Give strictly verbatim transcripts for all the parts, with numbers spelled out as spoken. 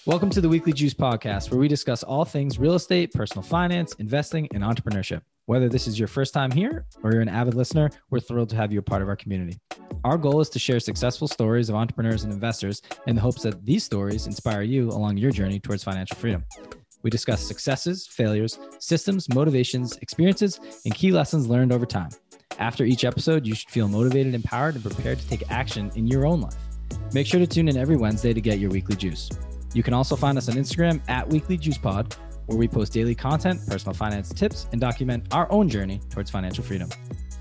Welcome to the Weekly Juice Podcast, where we discuss all things real estate, personal finance, investing, and entrepreneurship. Whether this is your first time here or you're an avid listener, we're thrilled to have you a part of our community. Our goal is to share successful stories of entrepreneurs and investors in the hopes that these stories inspire you along your journey towards financial freedom. We discuss successes, failures, systems, motivations, experiences, and key lessons learned over time. After each episode, you should feel motivated, empowered, and prepared to take action in your own life. Make sure to tune in every Wednesday to get your weekly juice. You can also find us on Instagram at Weekly Juice Pod, where we post daily content, personal finance tips, and document our own journey towards financial freedom.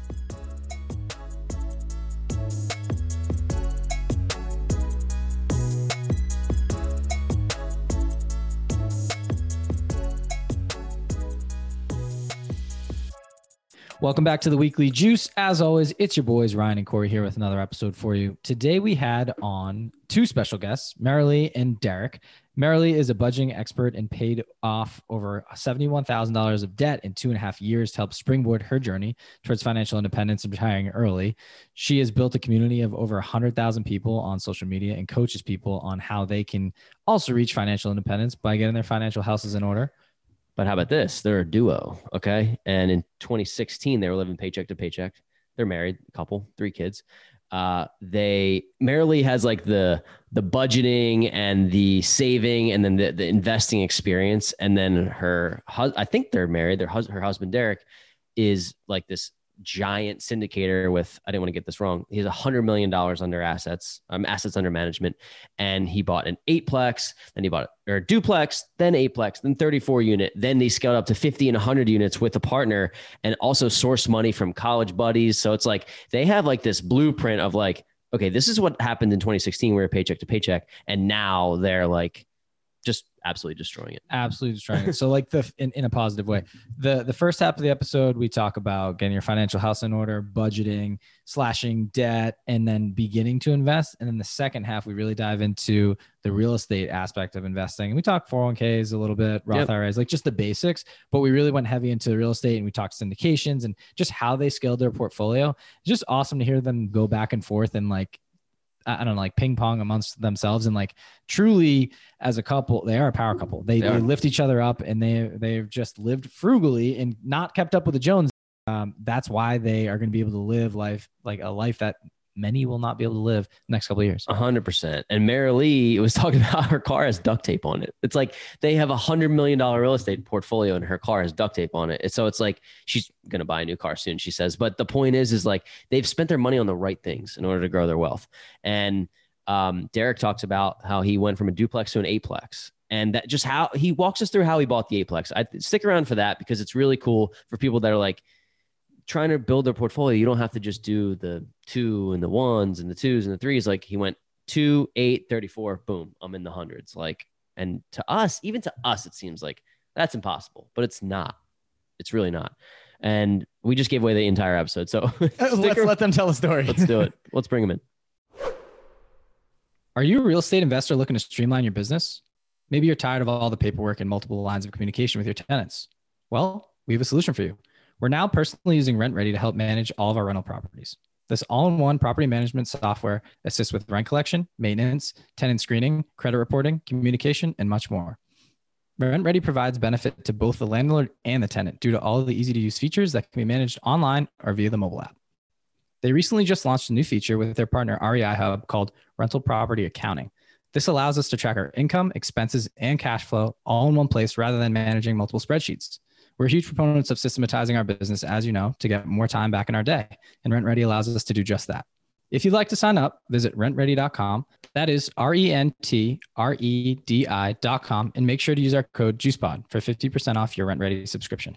Welcome back to the Weekly Juice. As always, it's your boys, Ryan and Corey, here with another episode for you. Today, we had on two special guests, Marilee and Derek. Marilee is a budgeting expert and paid off over seventy-one thousand dollars of debt in two and a half years to help springboard her journey towards financial independence and retiring early. She has built a community of over one hundred thousand people on social media and coaches people on how they can also reach financial independence by getting their financial houses in order. But how about this? They're a duo, okay? And in twenty sixteen, they were living paycheck to paycheck. They're married, a couple, three kids. Uh, they Marilee has like the the budgeting and the saving and then the, the investing experience. And then her, hus- I think they're married. Their hus- her husband, Derek, is like this giant syndicator with, I didn't want to get this wrong. He has a hundred million dollars under assets, um, assets under management. And he bought an eightplex, then he bought or a duplex, then eightplex, then thirty-four unit. Then they scaled up to fifty and a hundred units with a partner and also sourced money from college buddies. So it's like, they have like this blueprint of like, okay, this is what happened in twenty sixteen. We were paycheck to paycheck. And now they're like, just absolutely destroying it. Absolutely destroying it. So like the, in, in a positive way, the, the first half of the episode, we talk about getting your financial house in order, budgeting, slashing debt, and then beginning to invest. And then the second half, we really dive into the real estate aspect of investing. And we talk four oh one k's a little bit, Roth Yep. I R As, like just the basics, but we really went heavy into real estate and we talked syndications and just how they scaled their portfolio. It's just awesome to hear them go back and forth and like, I don't know, like ping pong amongst themselves. And like truly as a couple, they are a power couple. They, They they are. lift each other up and they, they've just lived frugally and not kept up with the Jones. Um, that's why they are going to be able to live life, like a life that many will not be able to live the next couple of years. A hundred percent. And Marilee was talking about her car has duct tape on it. It's like they have a hundred million dollar real estate portfolio and her car has duct tape on it. And so it's like, she's going to buy a new car soon, she says. But the point is, is like they've spent their money on the right things in order to grow their wealth. And um, Derek talks about how he went from a duplex to an eightplex. And that just how he walks us through how he bought the eightplex. I stick around for that because it's really cool for people that are like, trying to build their portfolio. You don't have to just do the two and the ones and the twos and the threes. Like he went two, eight, thirty-four, boom, I'm in the hundreds. Like, and to us, even to us, it seems like that's impossible, but it's not. It's really not. And we just gave away the entire episode. So let's let them tell a story. Let's do it. Let's bring them in. Are you a real estate investor looking to streamline your business? Maybe you're tired of all the paperwork and multiple lines of communication with your tenants. Well, we have a solution for you. We're now personally using RentRedi to help manage all of our rental properties. This all-in-one property management software assists with rent collection, maintenance, tenant screening, credit reporting, communication, and much more. RentRedi provides benefit to both the landlord and the tenant due to all of the easy-to-use features that can be managed online or via the mobile app. They recently just launched a new feature with their partner R E I Hub called Rental Property Accounting. This allows us to track our income, expenses, and cash flow all in one place rather than managing multiple spreadsheets. We're huge proponents of systematizing our business, as you know, to get more time back in our day. And RentRedi allows us to do just that. If you'd like to sign up, visit rent ready dot com. That is R E N T R E D I dot com. And make sure to use our code JUICEPOD for fifty percent off your RentRedi subscription.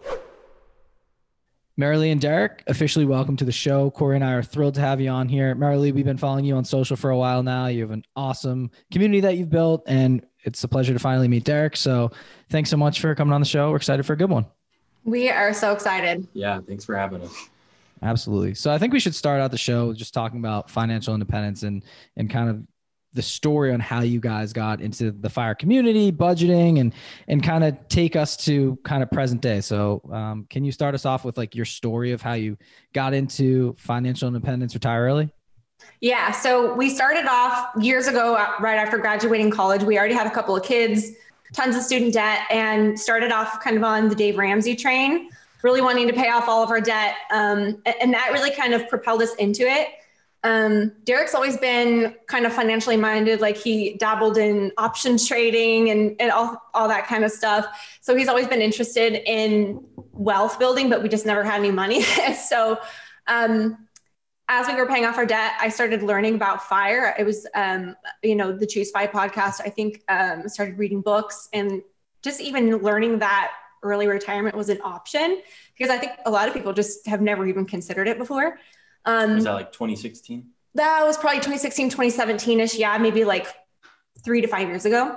Marilee and Derek, officially welcome to the show. Corey and I are thrilled to have you on here. Marilee, we've been following you on social for a while now. You have an awesome community that you've built, and it's a pleasure to finally meet Derek. So thanks so much for coming on the show. We're excited for a good one. We are so excited. Yeah, thanks for having us. Absolutely. So I think we should start out the show just talking about financial independence and and kind of the story on how you guys got into the FIRE community, budgeting, and and kind of take us to kind of present day. So um, can you start us off with like your story of how you got into financial independence, retire early? Yeah. So we started off years ago, uh, right after graduating college. We already had a couple of kids, tons of student debt, and started off kind of on the Dave Ramsey train, really wanting to pay off all of our debt. Um, and that really kind of propelled us into it. Um, Derek's always been kind of financially minded, like he dabbled in options trading and, and all, all that kind of stuff. So he's always been interested in wealth building, but we just never had any money. so um, as we were paying off our debt, I started learning about FIRE. It was, um, you know, the Choose FIRE podcast. I think um, started reading books and just even learning that early retirement was an option, because I think a lot of people just have never even considered it before. Um, was that like twenty sixteen? That was probably twenty sixteen, twenty seventeen-ish. Yeah, maybe like three to five years ago.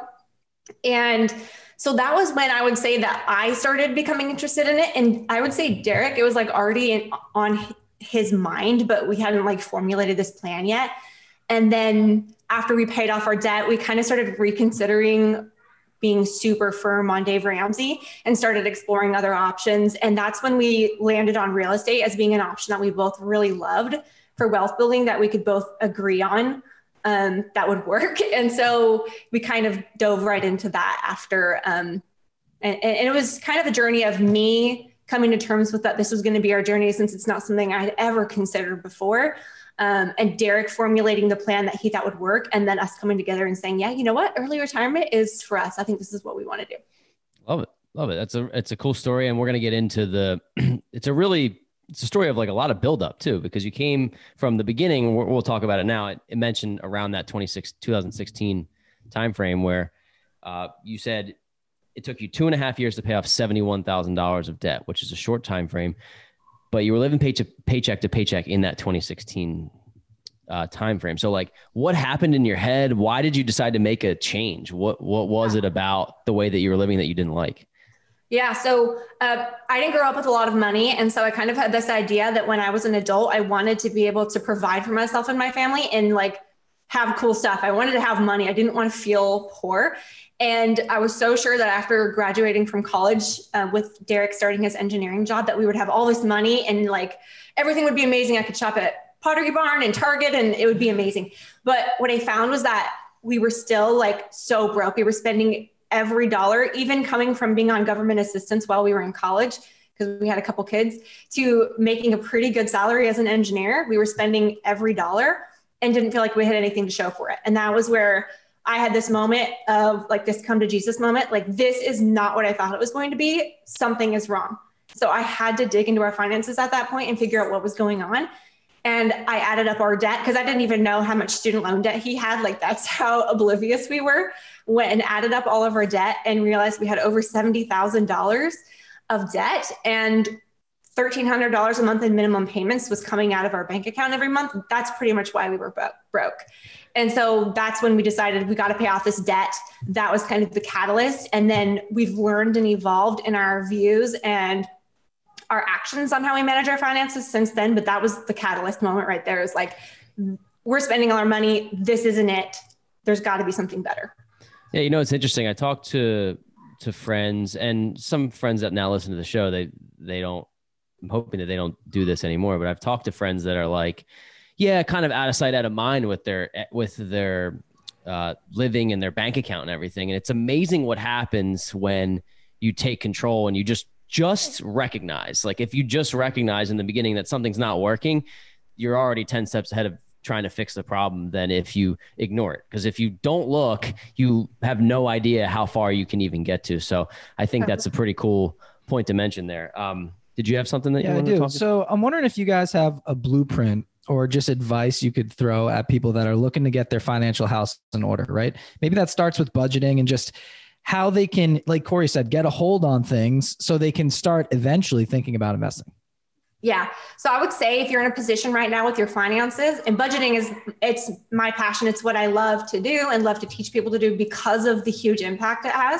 And so that was when I would say that I started becoming interested in it. And I would say Derek, it was like already in, on his mind, but we hadn't like formulated this plan yet. And then after we paid off our debt, we kind of started reconsidering being super firm on Dave Ramsey and started exploring other options. And that's when we landed on real estate as being an option that we both really loved for wealth building, that we could both agree on um, that would work. And so we kind of dove right into that after, um, and, and it was kind of a journey of me coming to terms with that this was going to be our journey, since it's not something I had ever considered before. Um, and Derek formulating the plan that he thought would work, and then us coming together and saying, yeah, you know what? Early retirement is for us. I think this is what we want to do. Love it. Love it. That's a, it's a cool story. And we're going to get into the, it's a really, it's a story of like a lot of buildup too, because you came from the beginning. We'll, we'll talk about it now. It, it mentioned around that twenty-six, twenty sixteen timeframe where uh, you said it took you two and a half years to pay off seventy-one thousand dollars of debt, which is a short time frame. But you were living paycheck, paycheck to paycheck in that twenty sixteen uh, timeframe. So like, what happened in your head? Why did you decide to make a change? What What was it about the way that you were living that you didn't like? Yeah. So uh, I didn't grow up with a lot of money. And so I kind of had this idea that when I was an adult, I wanted to be able to provide for myself and my family and like have cool stuff. I wanted to have money. I didn't want to feel poor. And I was so sure that after graduating from college uh, with Derek starting his engineering job, that we would have all this money and like everything would be amazing. I could shop at Pottery Barn and Target and it would be amazing. But what I found was that we were still like so broke. We were spending every dollar, even coming from being on government assistance while we were in college, because we had a couple kids, to making a pretty good salary as an engineer. We were spending every dollar and didn't feel like we had anything to show for it. And that was where I had this moment of like this come to Jesus moment. Like, this is not what I thought it was going to be. Something is wrong. So I had to dig into our finances at that point and figure out what was going on. And I added up our debt because I didn't even know how much student loan debt he had. Like, that's how oblivious we were. Went and added up all of our debt and realized we had over seventy thousand dollars of debt, and thirteen hundred dollars a month in minimum payments was coming out of our bank account every month. That's pretty much why we were broke. And so that's when we decided we got to pay off this debt. That was kind of the catalyst. And then we've learned and evolved in our views and our actions on how we manage our finances since then. But that was the catalyst moment right there. Is like, we're spending all our money. This isn't it. There's got to be something better. Yeah. You know, it's interesting. I talked to, to friends and some friends that now listen to the show. They, they don't, I'm hoping that they don't do this anymore, but I've talked to friends that are like, yeah, kind of out of sight, out of mind with their, with their uh, living and their bank account and everything. And it's amazing what happens when you take control and you just, just recognize, like if you just recognize in the beginning that something's not working, you're already ten steps ahead of trying to fix the problem than if you ignore it. Because if you don't look, you have no idea how far you can even get to. So I think that's a pretty cool point to mention there. Um, did you have something that you yeah, wanted I do. to talk about? So I'm wondering if you guys have a blueprint or just advice you could throw at people that are looking to get their financial house in order, right? Maybe that starts with budgeting and just how they can, like Corey said, get a hold on things so they can start eventually thinking about investing. Yeah. So I would say if you're in a position right now with your finances, and budgeting is, it's my passion. It's what I love to do and love to teach people to do because of the huge impact it has.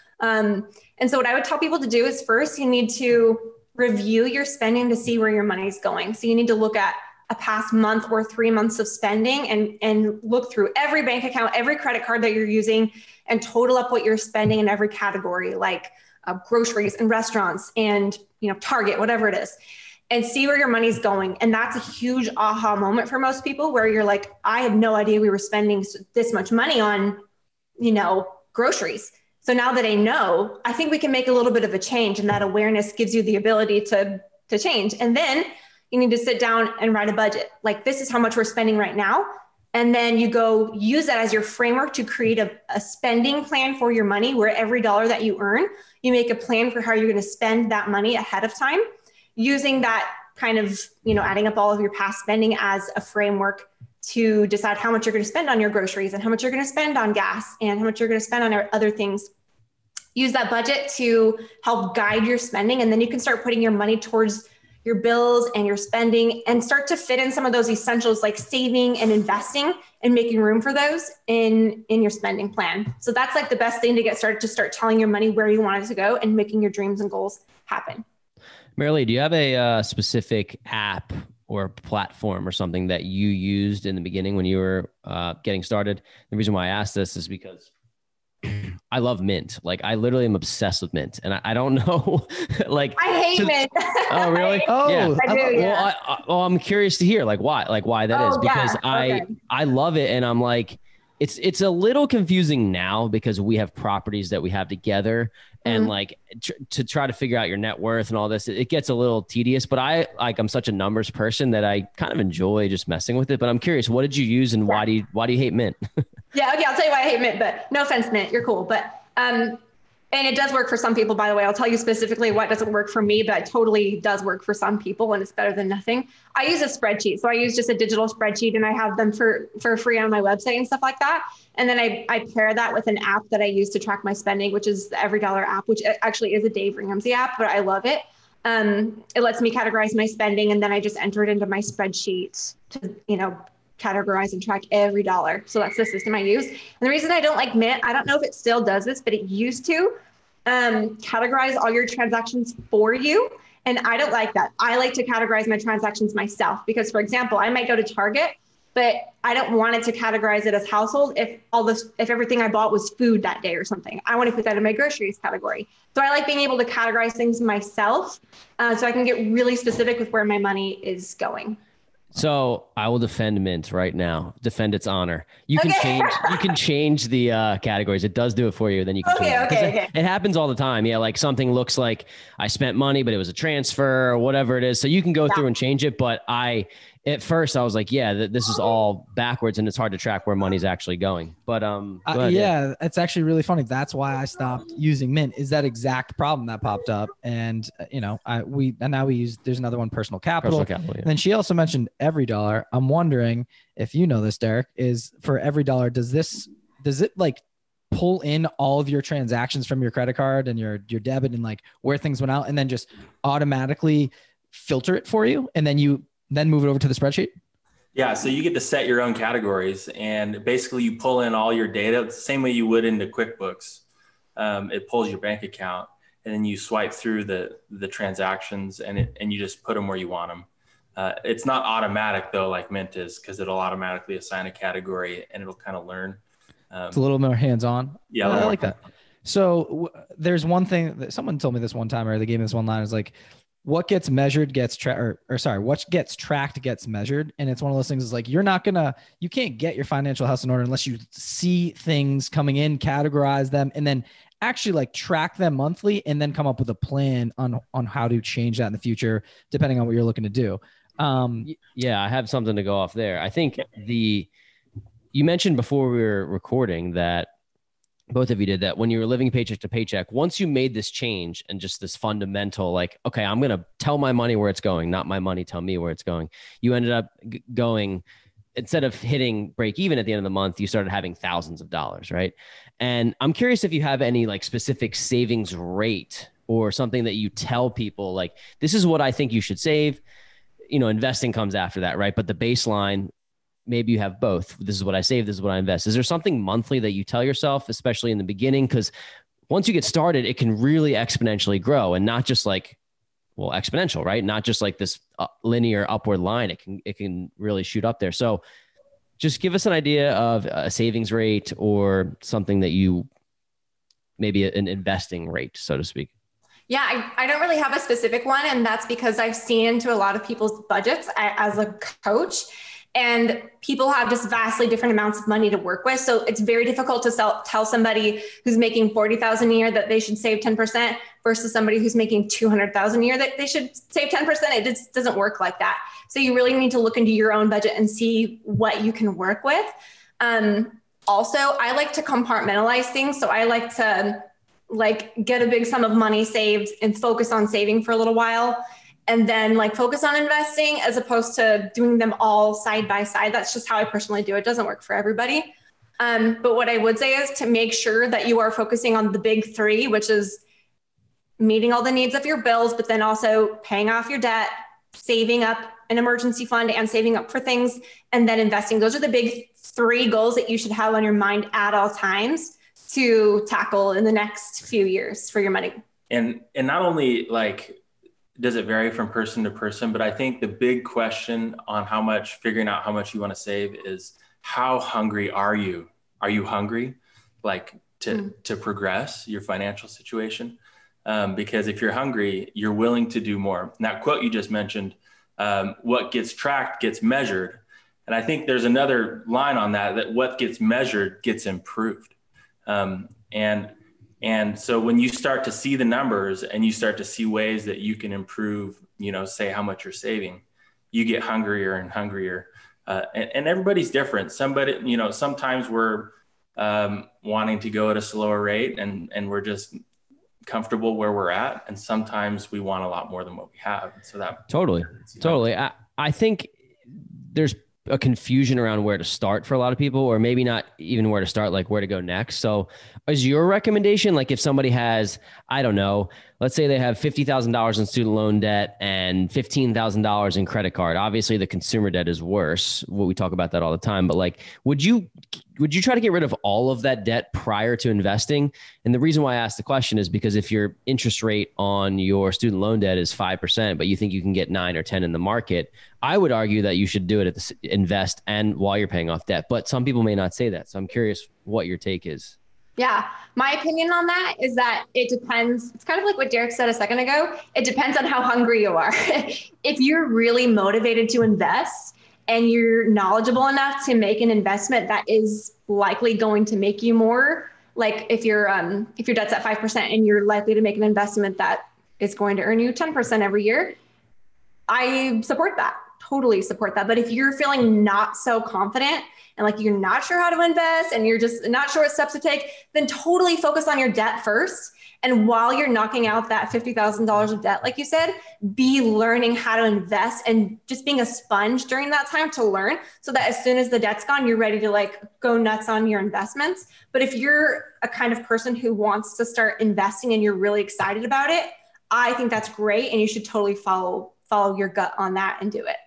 Um, and so what I would tell people to do is first, you need to review your spending to see where your money is going. So you need to look at a past month or three months of spending and, and look through every bank account, every credit card that you're using, and total up what you're spending in every category, like uh, groceries and restaurants and, you know, Target, whatever it is. and see where your money's going. And that's a huge aha moment for most people, where you're like, I had no idea we were spending this much money on, you know, groceries. So now that I know, I think we can make a little bit of a change, and that awareness gives you the ability to, to change. And then you need to sit down and write a budget. Like, this is how much we're spending right now. And then you go use that as your framework to create a, a spending plan for your money, where every dollar that you earn, you make a plan for how you're going to spend that money ahead of time, using that kind of, you know, adding up all of your past spending as a framework to decide how much you're going to spend on your groceries and how much you're going to spend on gas and how much you're going to spend on other things. Use that budget to help guide your spending. And then you can start putting your money towards your bills and your spending, and start to fit in some of those essentials like saving and investing, and making room for those in, in your spending plan. So that's like the best thing to get started, to start telling your money where you want it to go and making your dreams and goals happen. Marilee, do you have a uh, specific app or platform or something that you used in the beginning when you were uh, getting started? The reason why I asked this is because I love Mint. Like, I literally am obsessed with Mint, and I, I don't know, like, I hate to, Mint. Oh, really? Oh, yeah. I do, well, yeah. I, I, well, I'm curious to hear like why, like why that Oh, is, because yeah. I, Okay. I love it. And I'm like, it's, it's a little confusing now because we have properties that we have together, and Mhm. like tr- to try to figure out your net worth and all this, it, it gets a little tedious, but I like, I'm such a numbers person that I kind of enjoy just messing with it. But I'm curious, what did you use, and why do you, why do you hate Mint? Yeah, okay, I'll tell you why I hate Mint, but no offense, Mint, you're cool. But, um, and it does work for some people, by the way. I'll tell you specifically what doesn't work for me, but it totally does work for some people, and it's better than nothing. I use a spreadsheet. So I use just a digital spreadsheet, and I have them for, for free on my website and stuff like that. And then I, I pair that with an app that I use to track my spending, which is the Every Dollar app, which actually is a Dave Ramsey app, but I love it. Um, it lets me categorize my spending, and then I just enter it into my spreadsheet to, you know, categorize and track every dollar. So that's the system I use. And the reason I don't like Mint, I don't know if it still does this, but it used to um, categorize all your transactions for you. And I don't like that. I like to categorize my transactions myself, because, for example, I might go to Target, but I don't want it to categorize it as household if all this, if everything I bought was food that day or something. I want to put that in my groceries category. So I like being able to categorize things myself, uh, so I can get really specific with where my money is going. So I will defend Mint right now. Defend its honor. You can Okay. change. You can change the uh, categories. It does do it for you. Then you can Okay, change it. 'Cause okay, it, okay. it happens all the time. Yeah, like something looks like I spent money, but it was a transfer or whatever it is. So you can go Yeah. through and change it. But I, at first, I was like, yeah, th- this is all backwards, and it's hard to track where money's actually going. But um, go Uh, ahead, yeah, it's actually really funny. That's why I stopped using Mint. Is that exact problem that popped up? And uh, you know, I we and now we use. There's another one, Personal Capital. Personal capital. Yeah. And then she also mentioned Every Dollar. I'm wondering if you know this, Derek. Is for Every Dollar, does this does it like pull in all of your transactions from your credit card and your your debit and like where things went out, and then just automatically filter it for you, and then you then move it over to the spreadsheet? Yeah, so you get to set your own categories, and basically you pull in all your data the same way you would into QuickBooks. Um, it pulls your bank account, and then you swipe through the the transactions, and it, and you just put them where you want them. Uh, it's not automatic though, like Mint is, because it'll automatically assign a category, and it'll kind of learn. Um, It's a little more hands-on. Yeah, a I little like more that. So w- there's one thing that someone told me this one time, or they gave me this one line, is like, what gets measured gets tracked, or, or sorry, what gets tracked gets measured. And it's one of those things is like, you're not gonna, you can't get your financial house in order unless you see things coming in, categorize them, and then actually like track them monthly, and then come up with a plan on, on how to change that in the future, depending on what you're looking to do. Um, Y- Yeah, I have something to go off there. I think the you mentioned before we were recording that both of you did that when you were living paycheck to paycheck. Once you made this change and just this fundamental, like, okay, I'm going to tell my money where it's going, not my money tell me where it's going. You ended up g- going, instead of hitting break even at the end of the month, you started having thousands of dollars, right? And I'm curious if you have any like specific savings rate or something that you tell people, like, this is what I think you should save. You know, investing comes after that, right? But the baseline, maybe you have both. This is what I save. This is what I invest. Is there something monthly that you tell yourself, especially in the beginning? Because once you get started, it can really exponentially grow, and not just like, well, exponential, right? Not just like this uh, linear upward line. It can, it can really shoot up there. So just give us an idea of a savings rate or something that you, maybe an investing rate, so to speak. Yeah, I, I don't really have a specific one. And that's because I've seen into a lot of people's budgets as a coach, and people have just vastly different amounts of money to work with. So it's very difficult to sell, tell somebody who's making forty thousand a year that they should save ten percent versus somebody who's making two hundred thousand a year that they should save ten percent. It just doesn't work like that. So you really need to look into your own budget and see what you can work with. Um, also, I like to compartmentalize things. So I like to like get a big sum of money saved and focus on saving for a little while, and then like focus on investing as opposed to doing them all side by side. That's just how I personally do it. It doesn't work for everybody. Um, but what I would say is to make sure that you are focusing on the big three, which is meeting all the needs of your bills, but then also paying off your debt, saving up an emergency fund and saving up for things, and then investing. Those are the big three goals that you should have on your mind at all times to tackle in the next few years for your money. And, and not only like, does it vary from person to person, but I think the big question on how much, figuring out how much you want to save is how hungry are you? Are you hungry like to, mm. to progress your financial situation? Um, because if you're hungry, you're willing to do more. And that quote you just mentioned, um, what gets tracked gets measured. And I think there's another line on that, that what gets measured gets improved. Um, and, and so when you start to see the numbers and you start to see ways that you can improve, you know, say how much you're saving, you get hungrier and hungrier. Uh, and, and everybody's different. Somebody, you know, sometimes we're um, wanting to go at a slower rate and, and we're just comfortable where we're at. And sometimes we want a lot more than what we have. So that totally, totally. I, I think there's a confusion around where to start for a lot of people, or maybe not even where to start, like where to go next. So is your recommendation, like if somebody has, I don't know, let's say they have fifty thousand dollars in student loan debt and fifteen thousand dollars in credit card. Obviously the consumer debt is worse. Well, we talk about that all the time, but like, would you, would you try to get rid of all of that debt prior to investing? And the reason why I asked the question is because if your interest rate on your student loan debt is five percent, but you think you can get nine or ten in the market, I would argue that you should do it at the invest and while you're paying off debt. But some people may not say that. So I'm curious what your take is. Yeah. My opinion on that is that it depends. It's kind of like what Derek said a second ago. It depends on how hungry you are. If you're really motivated to invest and you're knowledgeable enough to make an investment that is likely going to make you more, like if you're, um, if your debt's at five percent and you're likely to make an investment that is going to earn you ten percent every year, I support that. Totally support that. But if you're feeling not so confident and like you're not sure how to invest and you're just not sure what steps to take, then totally focus on your debt first. And while you're knocking out that fifty thousand dollars of debt, like you said, be learning how to invest and just being a sponge during that time to learn, so that as soon as the debt's gone, you're ready to like go nuts on your investments. But if you're a kind of person who wants to start investing and you're really excited about it, I think that's great. And you should totally follow, follow your gut on that and do it.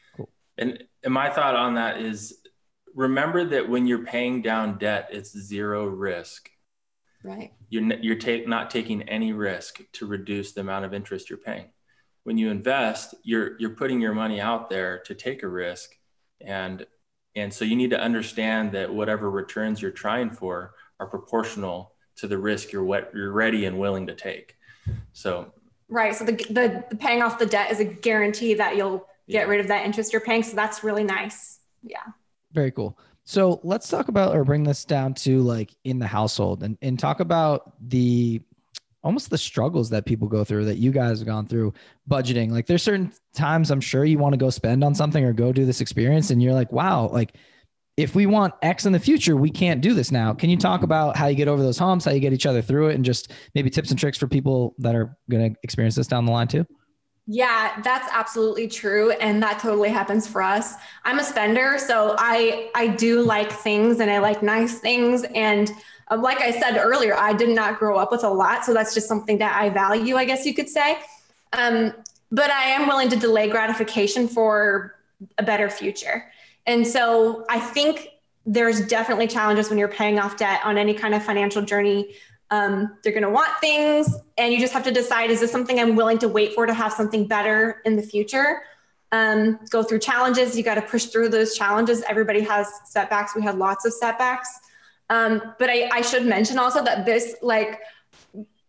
And, and my thought on that is, remember that when you're paying down debt, it's zero risk. Right. You're, you're ta- not taking any risk to reduce the amount of interest you're paying. When you invest, you're, you're putting your money out there to take a risk. And, and so you need to understand that whatever returns you're trying for are proportional to the risk you're, what, you're ready and willing to take. So. Right. So the, the, the paying off the debt is a guarantee that you'll get yeah. rid of that interest you're paying. So that's really nice. Yeah. Very cool. So let's talk about, or bring this down to like in the household and, and talk about the, almost the struggles that people go through that you guys have gone through budgeting. Like there's certain times I'm sure you want to go spend on something or go do this experience. And you're like, wow, like if we want X in the future, we can't do this now. Can you talk about how you get over those humps, how you get each other through it, and just maybe tips and tricks for people that are going to experience this down the line too? Yeah, that's absolutely true. And that totally happens for us. I'm a spender. So I, I do like things and I like nice things. And um, like I said earlier, I did not grow up with a lot. So that's just something that I value, I guess you could say. Um, but I am willing to delay gratification for a better future. And so I think there's definitely challenges when you're paying off debt on any kind of financial journey. Um, they're going to want things, and you just have to decide, is this something I'm willing to wait for to have something better in the future? Um, go through challenges. You got to push through those challenges. Everybody has setbacks. We had lots of setbacks. Um, but I, I should mention also that this, like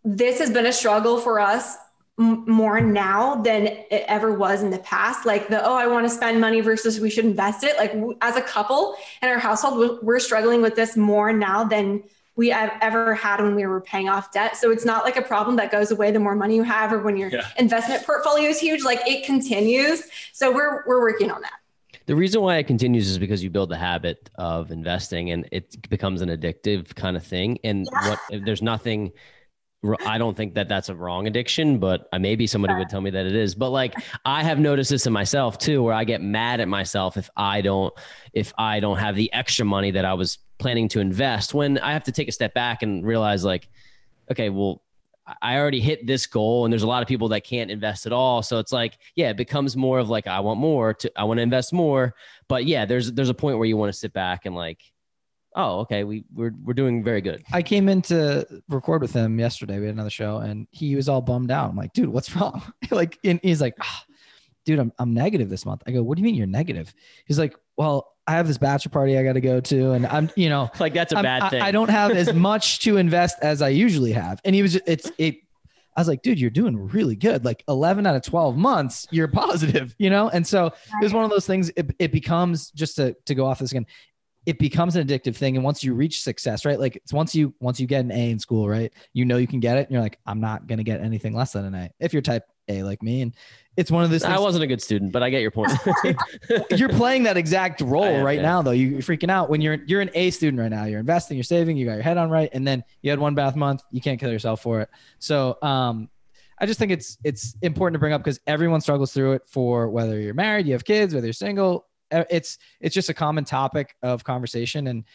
this has been a struggle for us m- more now than it ever was in the past. Like the, oh, I want to spend money versus we should invest it. Like w- as a couple in our household, we're, we're struggling with this more now than we have ever had when we were paying off debt. So it's not like a problem that goes away the more money you have or when your yeah. investment portfolio is huge, like it continues. So we're, we're working on that. The reason why it continues is because you build the habit of investing and it becomes an addictive kind of thing. And yeah. what there's nothing, I don't think that that's a wrong addiction, but maybe somebody would tell me that it is. But like, I have noticed this in myself too, where I get mad at myself if I don't, if I don't have the extra money that I was planning to invest, when I have to take a step back and realize like, okay, well, I already hit this goal and there's a lot of people that can't invest at all. So it's like, yeah, it becomes more of like, I want more to, I want to invest more. But yeah, there's, there's a point where you want to sit back and like, oh, okay, we we're, we're doing very good. I came in to record with him yesterday. We had another show and he was all bummed out. I'm like, dude, what's wrong? like, and he's like, oh, dude, I'm, I'm negative this month. I go, what do you mean you're negative? He's like, well, I have this bachelor party I got to go to. And I'm, you know, like that's a I'm, bad thing. I, I don't have as much to invest as I usually have. And he was, just, it's, it, I was like, dude, you're doing really good. Like eleven out of twelve months, you're positive, you know? And so it was one of those things, it, it becomes just to, to go off this again, it becomes an addictive thing. And once you reach success, right? Like it's once you, once you get an A in school, right? You know, you can get it. And you're like, I'm not going to get anything less than an A if you're type A like me. And it's one of those things. I wasn't a good student, but I get your point. You're playing that exact role am, right yeah. now, though. You're freaking out when you're, you're an A student right now. You're investing, you're saving, you got your head on right. And then you had one bad month. You can't kill yourself for it. So, um, I just think it's, it's important to bring up because everyone struggles through it for whether you're married, you have kids, whether you're single, it's, it's just a common topic of conversation. And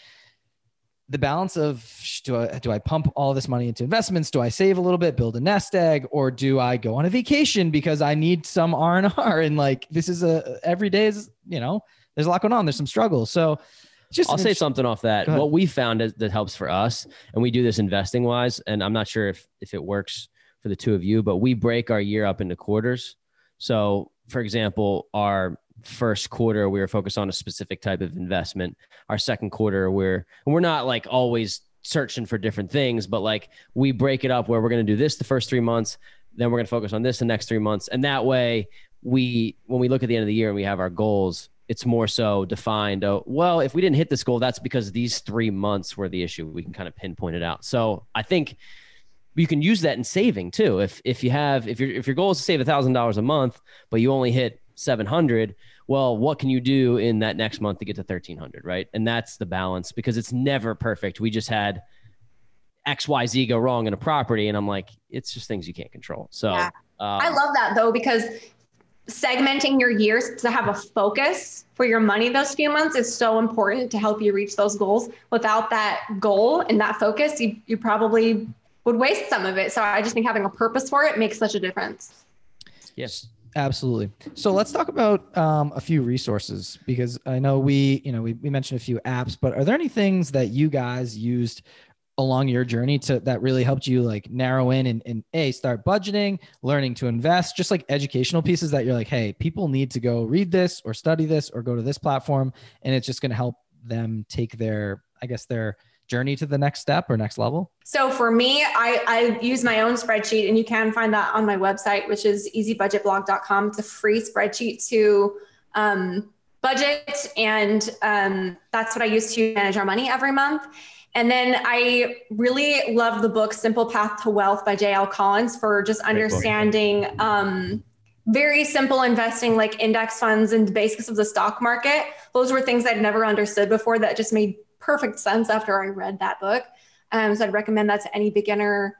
the balance of do I, do I pump all this money into investments? Do I save a little bit, build a nest egg, or do I go on a vacation because I need some R and R? And like, this is a, every day is, you know, there's a lot going on. There's some struggles. So just, I'll say something off that. What we found is, that helps for us, and we do this investing wise, and I'm not sure if, if it works for the two of you, but we break our year up into quarters. So for example, our first quarter, we were focused on a specific type of investment. Our second quarter, we're, we're not like always searching for different things, but like we break it up where we're going to do this the first three months, then we're going to focus on this the next three months. And that way we, when we look at the end of the year and we have our goals, it's more so defined. Oh, well, if we didn't hit this goal, that's because these three months were the issue. We can kind of pinpoint it out. So I think you can use that in saving too. If, if you have, if your, if your goal is to save a thousand dollars a month, but you only hit seven hundred, well, what can you do in that next month to get to thirteen hundred, right? And that's the balance, because it's never perfect. We just had X Y Z go wrong in a property, and I'm like, it's just things you can't control. So yeah. um, I love that though, because segmenting your years to have a focus for your money those few months is so important to help you reach those goals. Without that goal and that focus, you, you probably would waste some of it. So I just think having a purpose for it makes such a difference. Yes. Absolutely. So let's talk about um, a few resources, because I know we, you know, we, we mentioned a few apps, but are there any things that you guys used along your journey to that really helped you like narrow in and, and a start budgeting, learning to invest, just like educational pieces that you're like, hey, people need to go read this or study this or go to this platform, and it's just going to help them take their, I guess, their journey to the next step or next level? So for me, I, I use my own spreadsheet, and you can find that on my website, which is easy budget blog dot com. It's a free spreadsheet to um, budget. And um, that's what I use to manage our money every month. And then I really love the book Simple Path to Wealth by J L Collins for just understanding um, very simple investing, like index funds and the basics of the stock market. Those were things I'd never understood before that just made perfect sense after I read that book. Um, so I'd recommend that to any beginner.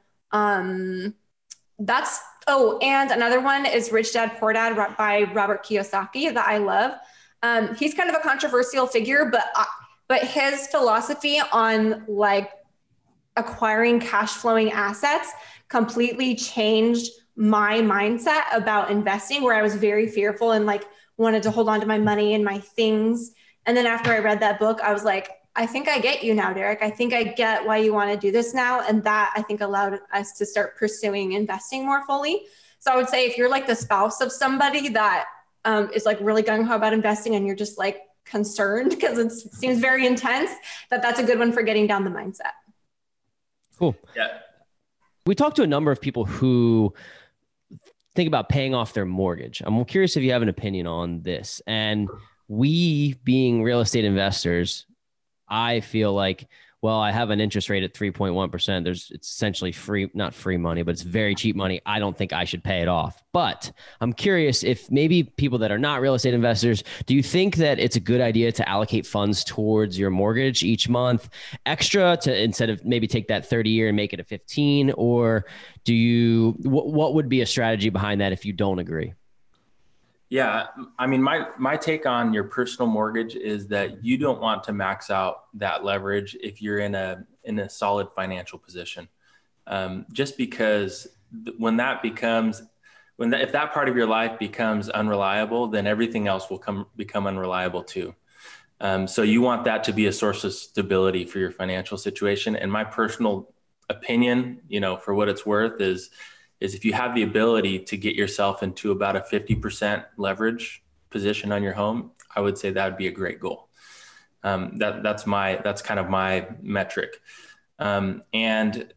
Um, that's, oh, and another one is Rich Dad, Poor Dad by Robert Kiyosaki that I love. Um, he's kind of a controversial figure, but, uh, but his philosophy on like acquiring cash flowing assets completely changed my mindset about investing, where I was very fearful and like wanted to hold on to my money and my things. And then after I read that book, I was like, I think I get you now, Derek. I think I get why you want to do this now. And that I think allowed us to start pursuing investing more fully. So I would say if you're like the spouse of somebody that um, is like really gung-ho about investing and you're just like concerned because it seems very intense, that that's a good one for getting down the mindset. Cool. Yeah. We talked to a number of people who think about paying off their mortgage. I'm curious if you have an opinion on this. And we, being real estate investors, I feel like, well, I have an interest rate at three point one percent. There's, it's essentially free, not free money, but it's very cheap money. I don't think I should pay it off. But I'm curious if maybe people that are not real estate investors, do you think that it's a good idea to allocate funds towards your mortgage each month extra to, instead of maybe take that thirty year and make it a fifteen? Or do you, wh- what would be a strategy behind that if you don't agree? Yeah. I mean, my, my take on your personal mortgage is that you don't want to max out that leverage if you're in a, in a solid financial position. Um, just because when that becomes, when that, if that part of your life becomes unreliable, then everything else will come, become unreliable too. Um, so you want that to be a source of stability for your financial situation. And my personal opinion, you know, for what it's worth is, is if you have the ability to get yourself into about a fifty percent leverage position on your home, I would say that would be a great goal. Um, that that's my, that's kind of my metric. Um, and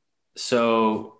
so,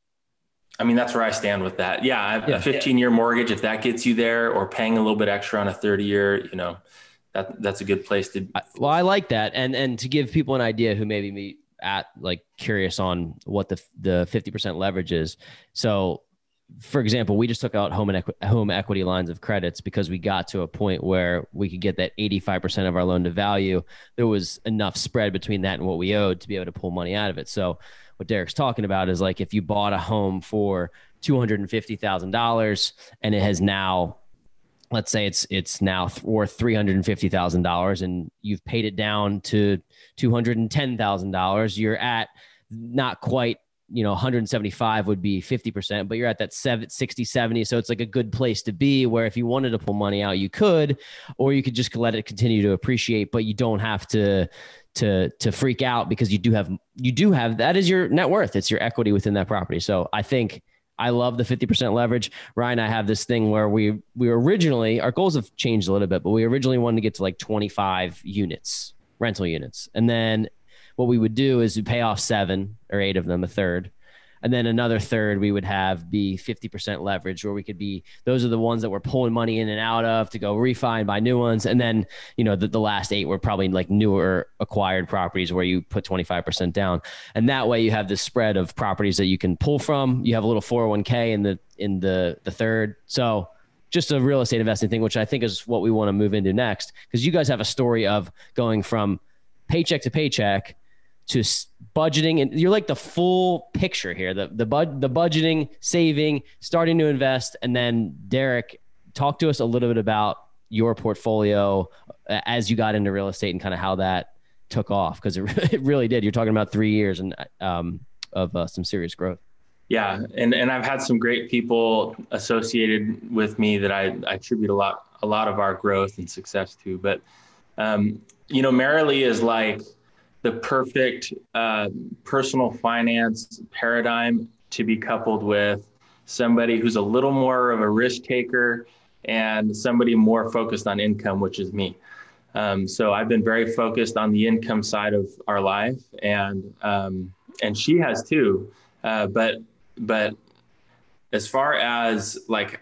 I mean, that's where I stand with that. Yeah. Yeah. A fifteen year mortgage, if that gets you there, or paying a little bit extra on a thirty year, you know, that that's a good place to. Well, I like that. And, and to give people an idea who maybe me, at like curious on what the the fifty percent leverage is. So for example, we just took out home and equi- home equity lines of credits because we got to a point where we could get that eighty-five percent of our loan to value. There was enough spread between that and what we owed to be able to pull money out of it. So what Derek's talking about is like, if you bought a home for two hundred fifty thousand dollars and it has now, let's say it's, it's now worth three hundred fifty thousand dollars and you've paid it down to two hundred ten thousand dollars, you're at not quite, you know, one hundred seventy-five would be fifty percent, but you're at that seven, sixty, seventy. So it's like a good place to be where if you wanted to pull money out, you could, or you could just let it continue to appreciate, but you don't have to, to, to freak out because you do have, you do have, that is your net worth. It's your equity within that property. So I think I love the fifty percent leverage. Ryan and I have this thing where we, we originally, our goals have changed a little bit, but we originally wanted to get to like twenty-five units, rental units. And then what we would do is we pay off seven or eight of them, a third. And then another third we would have be fifty percent leverage, where we could be, those are the ones that we're pulling money in and out of to go refi and buy new ones. And then, you know, the, the last eight were probably like newer acquired properties where you put twenty-five percent down. And that way you have this spread of properties that you can pull from. You have a little four oh one k in the, in the, the third. So just a real estate investing thing, which I think is what we want to move into next. Because you guys have a story of going from paycheck to paycheck to budgeting, and you're like the full picture here, the, the bud, the budgeting, saving, starting to invest. And then Derek, talk to us a little bit about your portfolio as you got into real estate and kind of how that took off. Cause it, it really did. You're talking about three years and um, of uh, some serious growth. Yeah. And, and I've had some great people associated with me that I, I attribute a lot, a lot of our growth and success to, but um, you know, Marilee is like the perfect uh, personal finance paradigm to be coupled with somebody who's a little more of a risk taker and somebody more focused on income, which is me. Um, so I've been very focused on the income side of our life, and um, and she has too. Uh, but but as far as like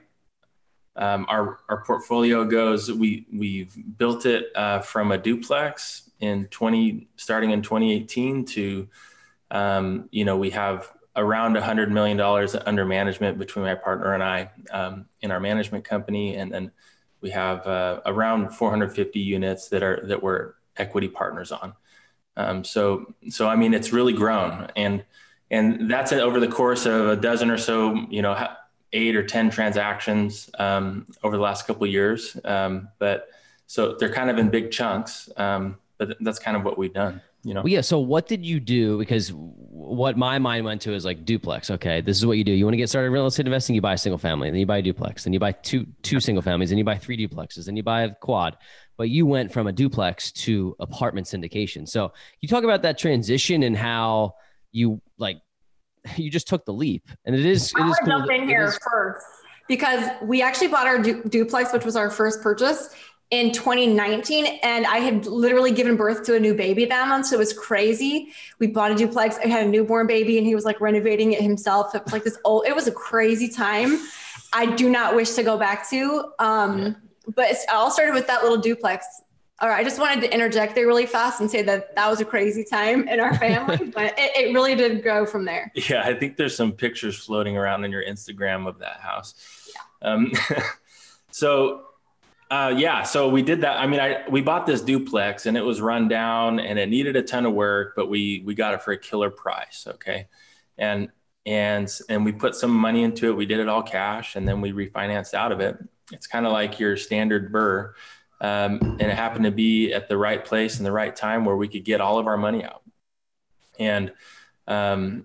um, our our portfolio goes, we we've built it uh, from a duplex in twenty, starting in twenty eighteen to, um, you know, we have around a hundred million dollars under management between my partner and I um, in our management company. And then we have uh, around four hundred fifty units that are, that we're equity partners on. Um, so, so, I mean, it's really grown, and, and that's over the course of a dozen or so, you know, eight or ten transactions um, over the last couple of years. Um, but so they're kind of in big chunks. Um, But that's kind of what we've done, you know? Well, yeah. So what did you do? Because what my mind went to is like duplex. Okay. This is what you do. You want to get started in real estate investing, you buy a single family, then you buy a duplex, then you buy two, two single families, then you buy three duplexes, then you buy a quad. But you went from a duplex to apartment syndication. So you talk about that transition and how you like, you just took the leap, and it is, I it is want to cool. jump in here is- first, because we actually bought our du- duplex, which was our first purchase. in twenty nineteen, and I had literally given birth to a new baby that month. So it was crazy. We bought a duplex. I had a newborn baby and he was like renovating it himself. It was like this old, it was a crazy time. I do not wish to go back to, um, yeah. but it's, it all started with that little duplex. All right. I just wanted to interject there really fast and say that that was a crazy time in our family, but it, it really did go from there. Yeah. I think there's some pictures floating around in your Instagram of that house. Yeah. Um, so, uh, yeah, so we did that. I mean, I, we bought this duplex and it was run down and it needed a ton of work, but we, we got it for a killer price. Okay. And, and, and we put some money into it. We did it all cash and then we refinanced out of it. It's kind of like your standard BRRRR. Um, and it happened to be at the right place and the right time where we could get all of our money out. And, um,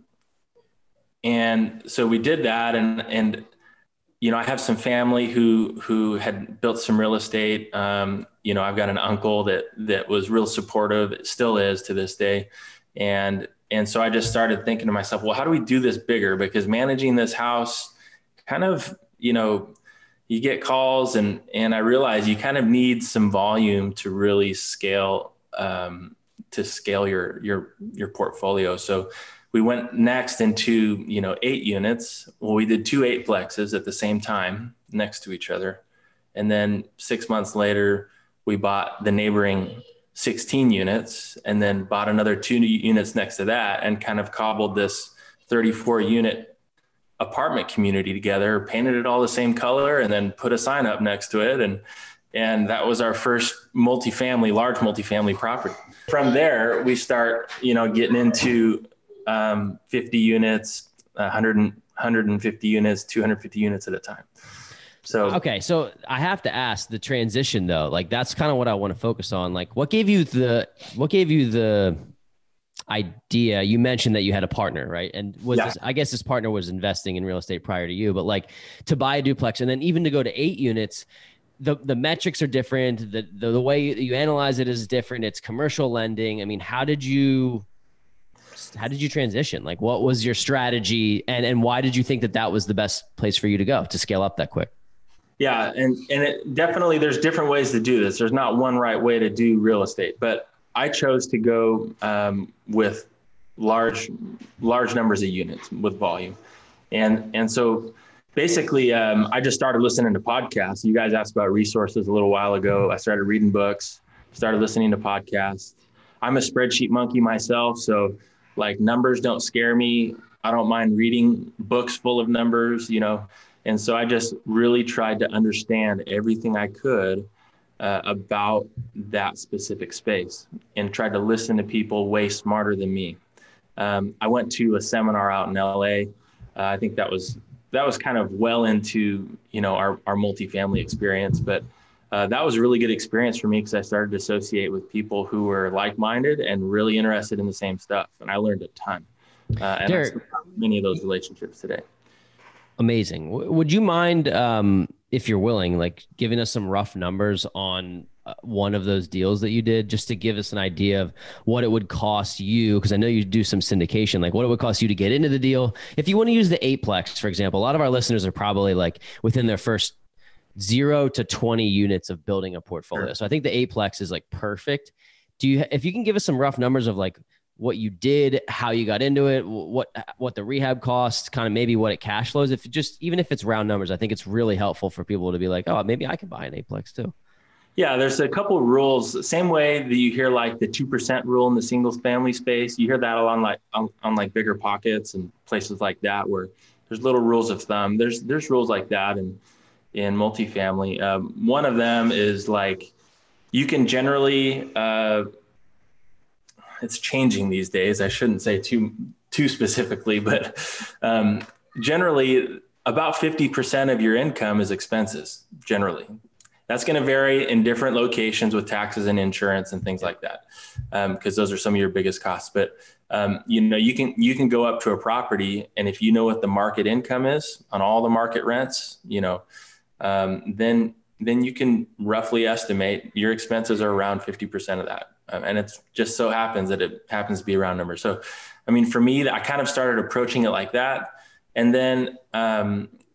and so we did that. And, and, you know, I have some family who, who had built some real estate. Um, you know, I've got an uncle that, that was real supportive. It still is to this day. And, and so I just started thinking to myself, well, how do we do this bigger? Because managing this house kind of, you know, you get calls and, and I realize you kind of need some volume to really scale, um, to scale your, your, your portfolio. So we went next into, you know, eight units. Well, we did two eight plexes at the same time next to each other. And then six months later, we bought the neighboring sixteen units and then bought another two units next to that and kind of cobbled this thirty-four unit apartment community together, painted it all the same color, and then put a sign up next to it. And, and that was our first multifamily, large multifamily property. From there, we start, you know, getting into um, fifty units, one hundred, one hundred fifty units, two hundred fifty units at a time. So, okay. So I have to ask the transition though, like that's kind of what I want to focus on. Like what gave you the, what gave you the idea? You mentioned that you had a partner, right? And was yeah. this, I guess this partner was investing in real estate prior to you, but like to buy a duplex and then even to go to eight units, the, the metrics are different. The, the, the way you, you analyze it is different. It's commercial lending. I mean, how did you, how did you transition? Like what was your strategy and, and why did you think that that was the best place for you to go to scale up that quick? Yeah. And, and it definitely, there's different ways to do this. There's not one right way to do real estate, but I chose to go um, with large, large numbers of units with volume. And, and so basically um, I just started listening to podcasts. You guys asked about resources a little while ago. I started reading books, started listening to podcasts. I'm a spreadsheet monkey myself. So like numbers don't scare me. I don't mind reading books full of numbers, you know? And so I just really tried to understand everything I could uh, about that specific space and tried to listen to people way smarter than me. Um, I went to a seminar out in L A. Uh, I think that was, that was kind of well into, you know, our, our multifamily experience, but uh, that was a really good experience for me because I started to associate with people who were like-minded and really interested in the same stuff. And I learned a ton. Uh, and Derek, I still have many of those relationships today. Amazing. W- would you mind, um, if you're willing, like giving us some rough numbers on uh, one of those deals that you did, just to give us an idea of what it would cost you? Because I know you do some syndication, like what it would cost you to get into the deal. If you want to use the eightplex, for example, a lot of our listeners are probably like within their first zero to twenty units of building a portfolio. Sure. So I think the eightplex is like perfect. Do you, if you can give us some rough numbers of like what you did, how you got into it, what, what the rehab costs, kind of maybe what it cash flows, if it just, even if it's round numbers, I think it's really helpful for people to be like, oh, maybe I can buy an eightplex too. Yeah, there's a couple of rules. Same way that you hear like the two percent rule in the singles family space, you hear that on like, on, on like Bigger Pockets and places like that, where there's little rules of thumb. There's, there's rules like that in, in multifamily. Um, one of them is like, you can generally, uh, it's changing these days. I shouldn't say too, too specifically, but um, generally about fifty percent of your income is expenses. Generally, that's going to vary in different locations with taxes and insurance and things like that. Um, Cause those are some of your biggest costs, but um, you know, you can, you can go up to a property and if you know what the market income is on all the market rents, you know, um, then, then you can roughly estimate your expenses are around fifty percent of that. Um, and it just so happens that it happens to be a round number. So, I mean, for me, I kind of started approaching it like that. And then, um,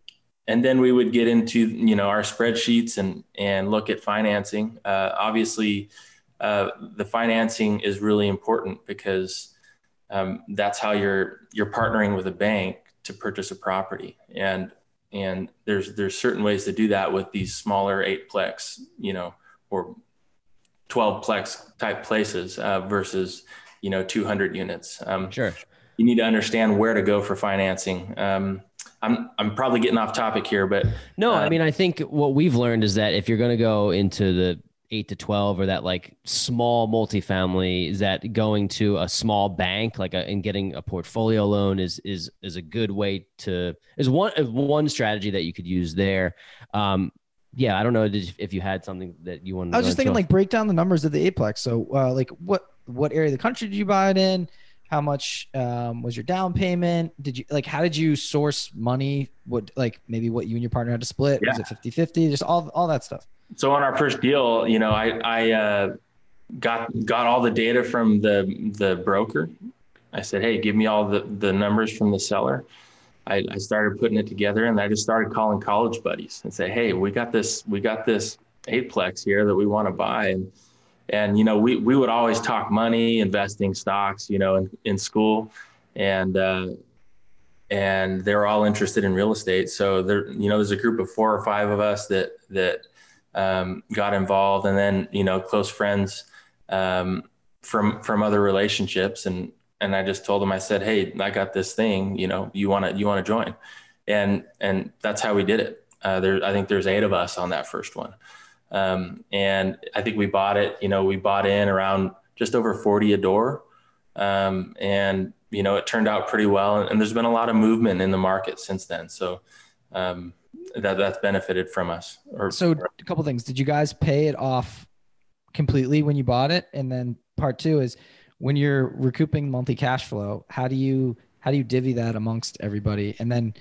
and then we would get into, you know, our spreadsheets and, and look at financing. Uh, obviously, uh, the financing is really important because um, that's how you're, you're partnering with a bank to purchase a property. And, and there's, there's certain ways to do that with these smaller eight plex, you know, or twelve plex type places uh, versus, you know, two hundred units. Um, sure. You need to understand where to go for financing. Um, I'm I'm probably getting off topic here, but no, uh, I mean, I think what we've learned is that if you're going to go into the eight to twelve or that like small multifamily, is that going to a small bank, like a, and getting a portfolio loan is, is, is a good way to, is one, one strategy that you could use there. Um, yeah, I don't know if you had something that you wanted to I was just thinking into. like break down the numbers of the eightplex. So uh, like what, what area of the country did you buy it in? How much um, was your down payment? Did you like, how did you source money? What, like maybe what you and your partner had to split? Yeah. Was it fifty fifty? Just all, all that stuff. So on our first deal, you know, I, I uh, got, got all the data from the, the broker. I said, hey, give me all the, the numbers from the seller. I, I started putting it together, and I just started calling college buddies and say, hey, we got this, we got this eightplex here that we want to buy. And, and, you know, we, we would always talk money, investing, stocks, you know, in, in school, and, uh, and they're all interested in real estate. So there, you know, there's a group of four or five of us that, that, um, got involved, and then, you know, close friends, um, from, from other relationships. And, and I just told them, I said, hey, I got this thing, you know, you want to, you want to join. And, and that's how we did it. Uh, there, I think there's eight of us on that first one. Um, and I think we bought it, you know, we bought in around just over forty a door. Um, and, you know, it turned out pretty well, and, and there's been a lot of movement in the market since then. So, um, that that's benefited from us. Or, so a couple things. Did you guys pay it off completely when you bought it? And then part two is when you're recouping monthly cash flow, how do you, how do you divvy that amongst everybody? And then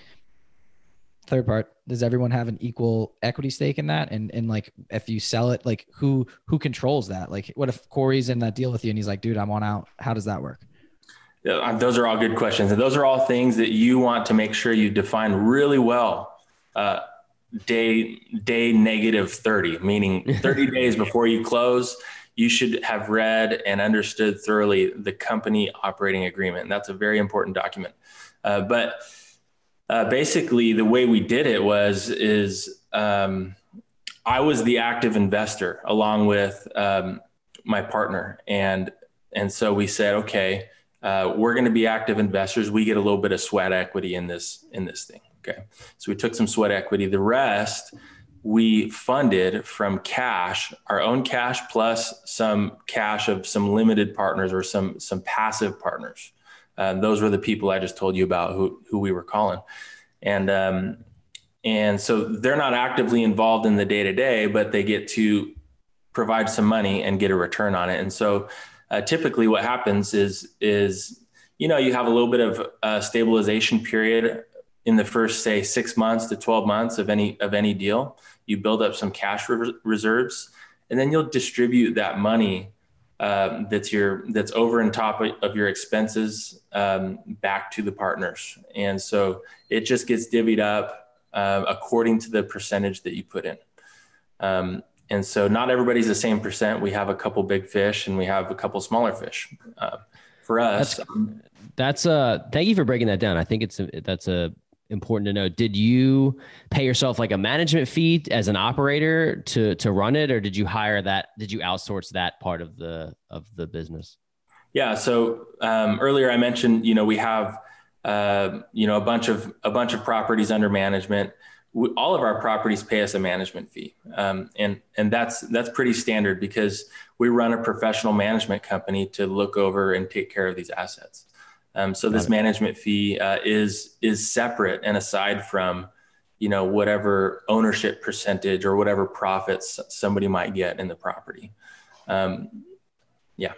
third part, does everyone have an equal equity stake in that? And, and like, if you sell it, like who, who controls that? Like, what if Corey's in that deal with you and he's like, dude, I want out. How does that work? Yeah, those are all good questions. And those are all things that you want to make sure you define really well. Uh, day, day negative thirty, meaning thirty days before you close, you should have read and understood thoroughly the company operating agreement. And that's a very important document. Uh, but uh, basically the way we did it was, is um, I was the active investor along with um, my partner. And, and so we said, okay, uh, we're going to be active investors. We get a little bit of sweat equity in this, in this thing. Okay. So we took some sweat equity. The rest we funded from cash, our own cash, plus some cash of some limited partners or some, some passive partners. Um, those were the people I just told you about who, who we were calling. And, um, and so they're not actively involved in the day to day, but they get to provide some money and get a return on it. And so uh, typically what happens is, is, you know, you have a little bit of a stabilization period in the first, say, six months to twelve months of any, of any deal. You build up some cash re- reserves, and then you'll distribute that money um, that's your, that's over and top of your expenses um, back to the partners. And so it just gets divvied up uh, according to the percentage that you put in. Um, and so not everybody's the same percent. We have a couple big fish and we have a couple smaller fish. Uh, for us, that's, that's uh, thank you for breaking that down. I think it's, a, that's a, important to know. Did you pay yourself like a management fee as an operator to, to run it? Or did you hire that? Did you outsource that part of the, of the business? Yeah. So, um, earlier I mentioned, you know, we have, uh, you know, a bunch of, a bunch of properties under management. We, all of our properties pay us a management fee. Um, and, and that's, that's pretty standard because we run a professional management company to look over and take care of these assets. Um, so this management fee uh, is is separate and aside from, you know, whatever ownership percentage or whatever profits somebody might get in the property. Um, yeah.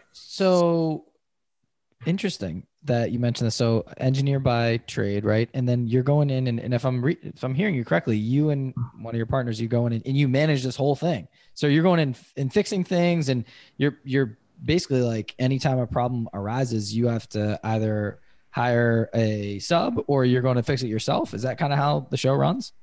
So interesting that you mentioned this. So engineer by trade, right? And then you're going in, and, and if I'm re- if I'm hearing you correctly, you and one of your partners, you go in and, and you manage this whole thing. So you're going in and fixing things, and you're you're. basically like anytime a problem arises, you have to either hire a sub or you're going to fix it yourself. Is that kind of how the show runs?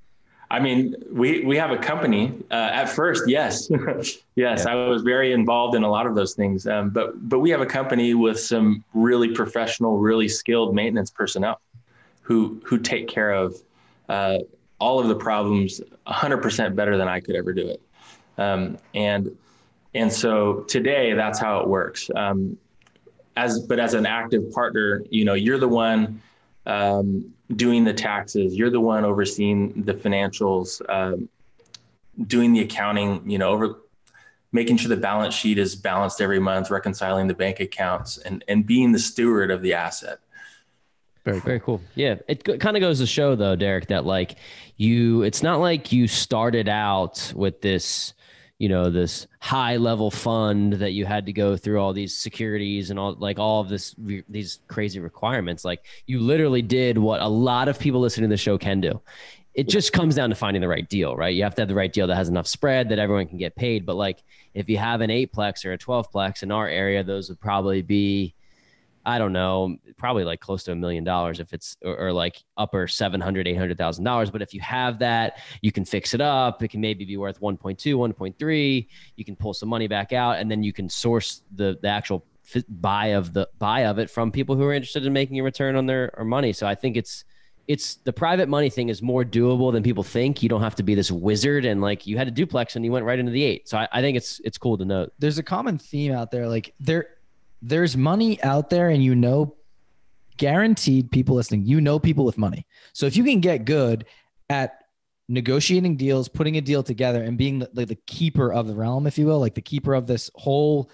I mean, we, we have a company uh, at first. Yes. yes. Yeah. I was very involved in a lot of those things. Um, but, but we have a company with some really professional, really skilled maintenance personnel who, who take care of uh, all of the problems a hundred percent better than I could ever do it. Um, and, and so today that's how it works. Um, as, but as an active partner, you know, you're the one, um, doing the taxes, you're the one overseeing the financials, um, doing the accounting, you know, over making sure the balance sheet is balanced every month, reconciling the bank accounts, and, and being the steward of the asset. Very cool. Very cool. Yeah. It kind of goes to show though, Derek, that like you, it's not like you started out with this, you know, this high level fund that you had to go through all these securities and all like all of this, these crazy requirements. Like you literally did what a lot of people listening to the show can do. It just comes down to finding the right deal, right? You have to have the right deal that has enough spread that everyone can get paid. But like, if you have an eight plex or a twelve plex in our area, those would probably be, I don't know, probably like close to a million dollars if it's, or, or like upper seven hundred, eight hundred thousand dollars. But if you have that, you can fix it up. It can maybe be worth one point two, one point three. You can pull some money back out, and then you can source the, the actual buy of the buy of it from people who are interested in making a return on their or money. So I think it's, it's the private money thing is more doable than people think. You don't have to be this wizard and like you had a duplex and you went right into the eight. So I, I think it's, it's cool to note. There's a common theme out there. Like there, there's money out there, and you know, guaranteed people listening, you know, people with money. So if you can get good at negotiating deals, putting a deal together, and being the, the, the keeper of the realm, if you will, like the keeper of this whole,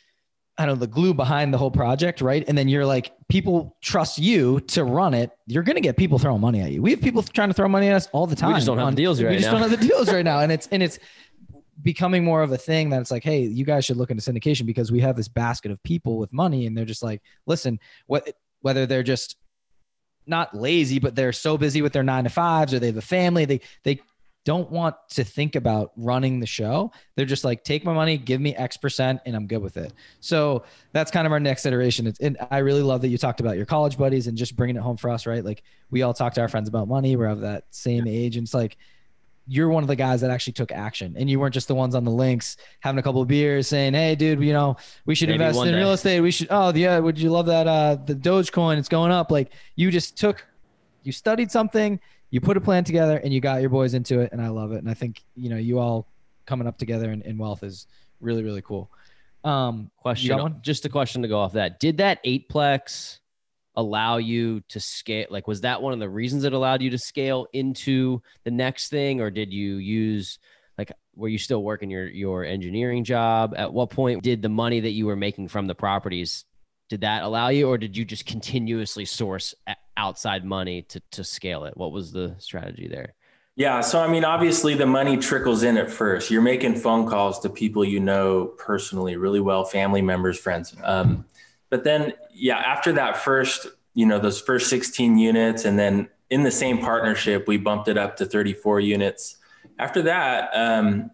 I don't know, the glue behind the whole project, right? And then you're like, people trust you to run it. You're going to get people throwing money at you. We have people trying to throw money at us all the time. We just don't have on, the deals right now. We just now. don't have the deals right now. And it's, and it's, becoming more of a thing that it's like, hey, you guys should look into syndication because we have this basket of people with money, and they're just like, listen, what, whether they're just not lazy, but they're so busy with their nine to fives, or they have a family, they, they don't want to think about running the show. They're just like, take my money, give me X percent, and I'm good with it. So that's kind of our next iteration. It's, and I really love that you talked about your college buddies and just bringing it home for us, right? Like we all talk to our friends about money. We're of that same age. And it's like, you're one of the guys that actually took action, and you weren't just the ones on the links having a couple of beers saying, hey dude, you know, we should Maybe invest in day. real estate. We should, oh yeah. Would you love that? Uh, the Dogecoin, it's going up. Like you just took, you studied something, you put a plan together, and you got your boys into it. And I love it. And I think, you know, you all coming up together in, in wealth is really, really cool. Um, question, just a question to go off that. Did that eightplex allow you to scale? Like, was that one of the reasons it allowed you to scale into the next thing? Or did you use, like, were you still working your, your engineering job? At what point did the money that you were making from the properties, did that allow you, or did you just continuously source outside money to, to scale it? What was the strategy there? Yeah. So, I mean, obviously the money trickles in at first. You're making phone calls to people you know personally really well, family members, friends. Um, But then, yeah, after that first, you know, those first sixteen units, and then in the same partnership, we bumped it up to thirty-four units. After that, um,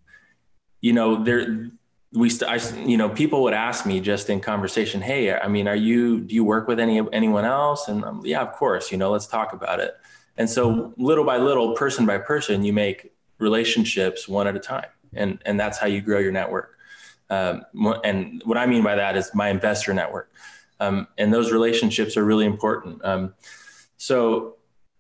you know, there, we, st- I, you know, people would ask me just in conversation, hey, I mean, are you, do you work with any, anyone else? And um, yeah, of course, you know, let's talk about it. And so little by little, person by person, you make relationships one at a time. And, and that's how you grow your network. Um, and what I mean by that is my investor network. Um, and those relationships are really important. Um, so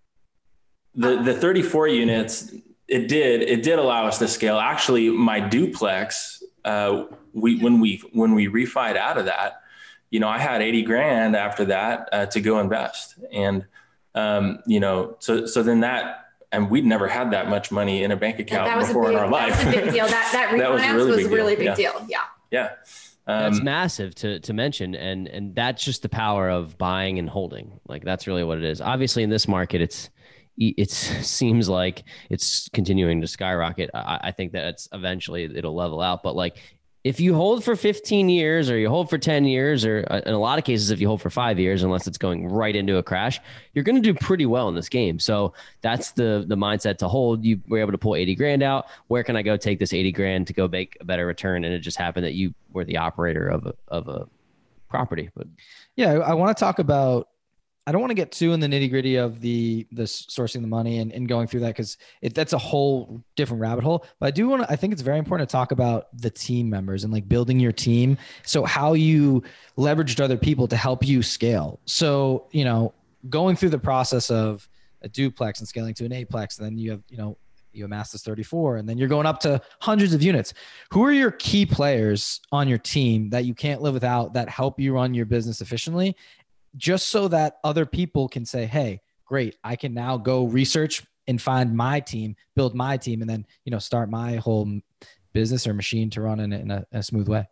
the, the thirty-four units, it did, it did allow us to scale. Actually, my duplex, uh, we, when we, when we refied out of that, you know, I had eighty grand after that, uh, to go invest. And, um, you know, so, so then that, and we'd never had that much money in a bank account before big, in our life. That was a big deal. That, that refinance that was, really, was big, really big deal. deal. Yeah. Yeah. Um, that's massive to, to mention. And, and that's just the power of buying and holding. Like, that's really what it is. Obviously in this market, it's, it seems like it's continuing to skyrocket. I, I think that it's eventually it'll level out, but like, if you hold for fifteen years, or you hold for ten years, or in a lot of cases, if you hold for five years, unless it's going right into a crash, you're going to do pretty well in this game. So that's the the mindset to hold. You were able to pull eighty grand out. Where can I go take this eighty grand to go make a better return? And it just happened that you were the operator of a, of a property. But yeah, I want to talk about, I don't want to get too in the nitty gritty of the, the sourcing the money and, and going through that, because it, that's a whole different rabbit hole. But I do want to, I think it's very important to talk about the team members and like building your team. So how you leveraged other people to help you scale. So, you know, going through the process of a duplex and scaling to an eightplex, and then you have, you know, you amass this thirty-four, and then you're going up to hundreds of units. Who are your key players on your team that you can't live without, that help you run your business efficiently? Just so that other people can say, hey, great, I can now go research and find my team, build my team, and then, you know, start my whole business or machine to run in, in a, a smooth way.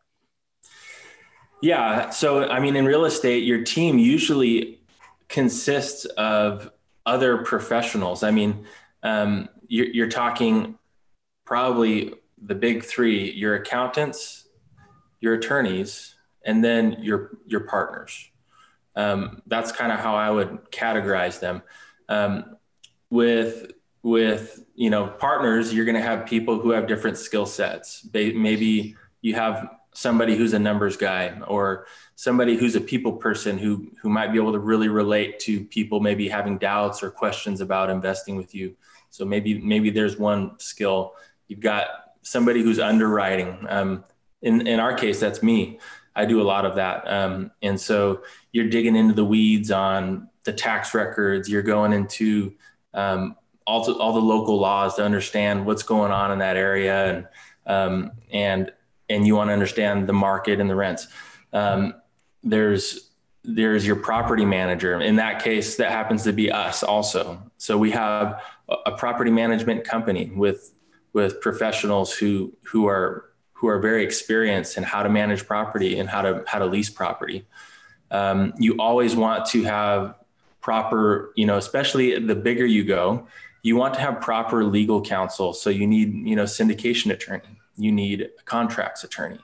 Yeah. So, I mean, in real estate, your team usually consists of other professionals. I mean, um, you're, you're talking probably the big three: your accountants, your attorneys, and then your, your partners. Um, that's kind of how I would categorize them. Um, with, with, you know, partners, you're going to have people who have different skill sets. They, maybe you have somebody who's a numbers guy, or somebody who's a people person who, who might be able to really relate to people maybe having doubts or questions about investing with you. So maybe, maybe there's one skill. You've got somebody who's underwriting. Um, in, in our case, that's me. I do a lot of that. Um, and so you're digging into the weeds on the tax records. You're going into um, all, to, all the local laws to understand what's going on in that area. And, um, and, and you want to understand the market and the rents. Um, there's, there's your property manager. In that case, that happens to be us also. So we have a, a property management company with, with professionals who, who are, who are very experienced in how to manage property and how to, how to lease property. Um, you always want to have proper, you know, especially the bigger you go, you want to have proper legal counsel. So you need, you know, syndication attorney, you need a contracts attorney.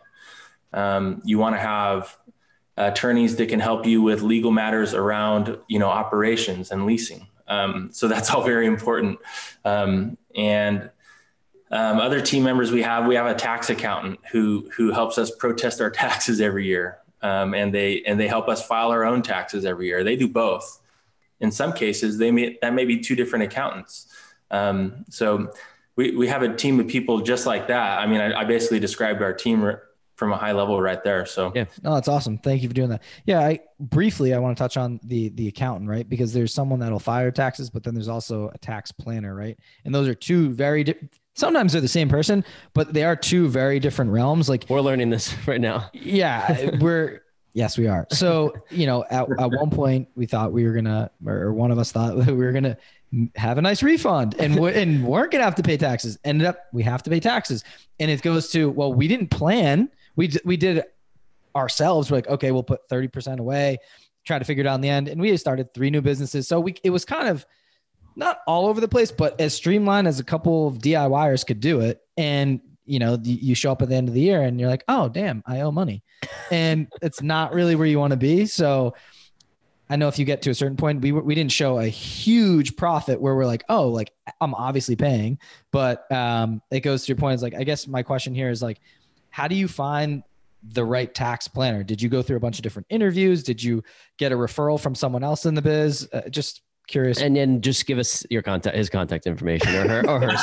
Um, you want to have attorneys that can help you with legal matters around, you know, operations and leasing. Um, so that's all very important. Um, and Um, other team members we have, we have a tax accountant who, who helps us protest our taxes every year. Um, and they, and they help us file our own taxes every year. They do both. In some cases, they may, that may be two different accountants. Um, so we, we have a team of people just like that. I mean, I, I basically described our team from a high level right there. So yeah, no, that's awesome. Thank you for doing that. Yeah. I briefly, I want to touch on the, the accountant, right? Because there's someone that'll file taxes, but then there's also a tax planner, right? And those are two very different. Sometimes they're the same person, but they are two very different realms. Like we're learning this right now. Yeah, we're, yes, we are. So, you know, at, at one point we thought we were going to, or one of us thought we were going to have a nice refund and, we, and weren't going to have to pay taxes. Ended up, we have to pay taxes. And it goes to, well, we didn't plan. We, we did it ourselves. We're like, okay, we'll put thirty percent away, try to figure it out in the end. And we started three new businesses. So we, it was kind of, not all over the place, but as streamlined as a couple of DIYers could do it. And, you know, you show up at the end of the year and you're like, oh, damn, I owe money. And it's not really where you want to be. So I know if you get to a certain point, we we didn't show a huge profit where we're like, oh, like I'm obviously paying, but um, it goes to your point. It's like, I guess my question here is like, how do you find the right tax planner? Did you go through a bunch of different interviews? Did you get a referral from someone else in the biz? Uh, just curious. And then just give us your contact, his contact information or her or hers.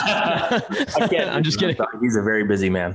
I can't, I'm just kidding. He's a very busy man.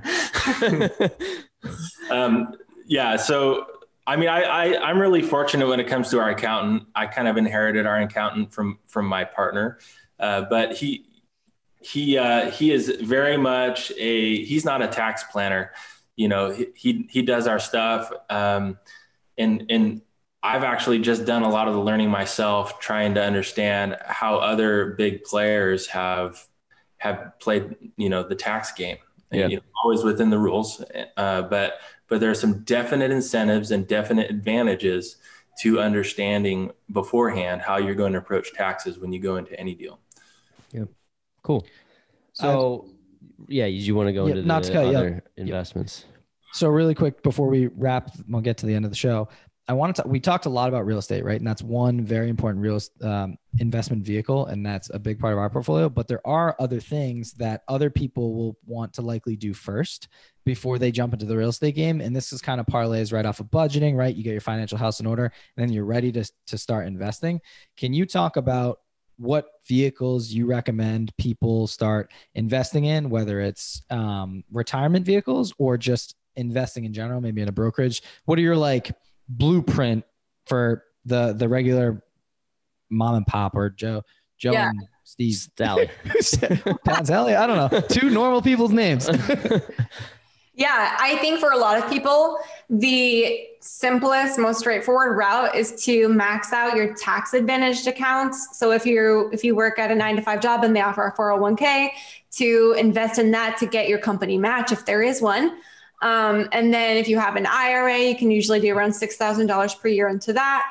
um, yeah. So, I mean, I, I, I'm really fortunate when it comes to our accountant. I kind of inherited our accountant from, from my partner. Uh, but he, he, uh, he is very much a, he's not a tax planner. You know, he, he, he does our stuff. Um, and, and, I've actually just done a lot of the learning myself, trying to understand how other big players have have played, you know, the tax game. Yeah. You know, always within the rules, uh, but but there are some definite incentives and definite advantages to understanding beforehand how you're going to approach taxes when you go into any deal. Yeah, cool. So, uh, yeah, you want to go yeah, into not the to cut, other yeah. investments? So really quick before we wrap, we'll get to the end of the show. I wanted to, we talked a lot about real estate, right? And that's one very important real um, investment vehicle. And that's a big part of our portfolio, but there are other things that other people will want to likely do first before they jump into the real estate game. And this is kind of parlays right off of budgeting, right? You get your financial house in order and then you're ready to, to start investing. Can you talk about what vehicles you recommend people start investing in, whether it's um, retirement vehicles or just investing in general, maybe in a brokerage? What are your like blueprint for the the regular mom and pop or Joe Joe yeah. and Steve Sally Pat Sally? I don't know. Two normal people's names. Yeah, I think for a lot of people, the simplest, most straightforward route is to max out your tax advantaged accounts. So if you if you work at a nine to five job and they offer a four oh one k, to invest in that to get your company match if there is one. Um, and then if you have an I R A, you can usually do around six thousand dollars per year into that.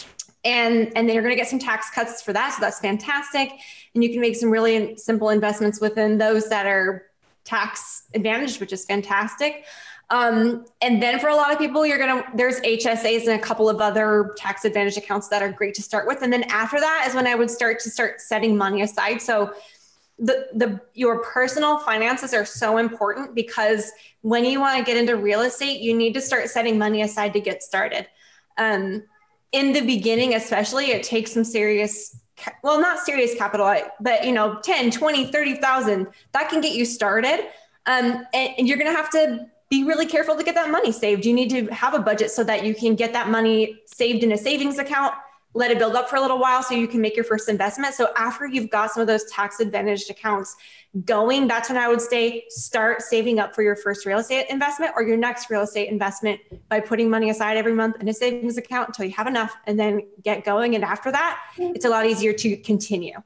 And, and then you're going to get some tax cuts for that. So that's fantastic. And you can make some really simple investments within those that are tax advantaged, which is fantastic. Um, and then for a lot of people, you're going to, there's H S As and a couple of other tax advantage accounts that are great to start with. And then after that is when I would start to start setting money aside. So the, the, your personal finances are so important because when you want to get into real estate, you need to start setting money aside to get started. Um, in the beginning, especially, it takes some serious, well, not serious capital, but, you know, ten, twenty, thirty thousand, that can get you started. Um, and, and you're going to have to be really careful to get that money saved. You need to have a budget so that you can get that money saved in a savings account, let it build up for a little while so you can make your first investment. So after you've got some of those tax advantaged accounts going, that's when I would say start saving up for your first real estate investment or your next real estate investment by putting money aside every month in a savings account until you have enough and then get going. And after that, it's a lot easier to continue.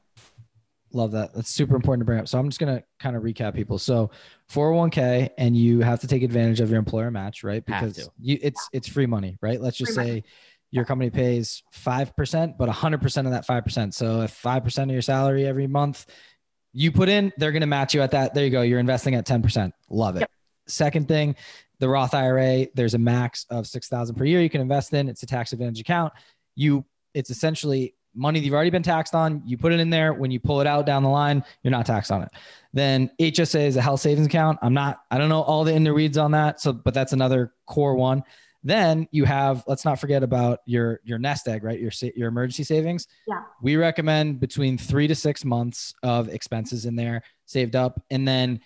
Love that. That's super important to bring up. So I'm just going to kind of recap people. So four oh one k, and you have to take advantage of your employer match, right? Because you, it's, it's free money, right? Let's just free say money. Your company pays five percent, but one hundred percent of that five percent. So if five percent of your salary every month you put in, they're going to match you at that. There you go. You're investing at ten percent. Love it. Yep. Second thing, the Roth I R A, there's a max of six thousand per year you can invest in. It's a tax advantage account. You, it's essentially money that you've already been taxed on. You put it in there. When you pull it out down the line, you're not taxed on it. Then H S A is a health savings account. I'm not, I don't know all the in the weeds on that. So, but that's another core one. Then you have, let's not forget about your, your nest egg, right? Your, your emergency savings. Yeah. We recommend between three to six months of expenses in there saved up. And then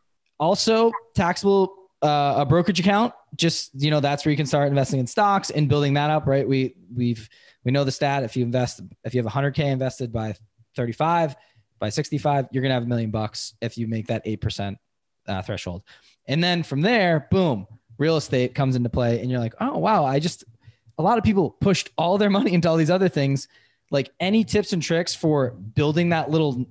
also taxable, uh, a brokerage account, just, you know, that's where you can start investing in stocks and building that up, right? We, we've, we know the stat. If you invest, if you have one hundred K invested by thirty-five, by sixty-five, you're going to have a million bucks if you make that eight percent uh, threshold. And then from there, boom, real estate comes into play and you're like, oh, wow. I just, a lot of people pushed all their money into all these other things. Like, any tips and tricks for building that little,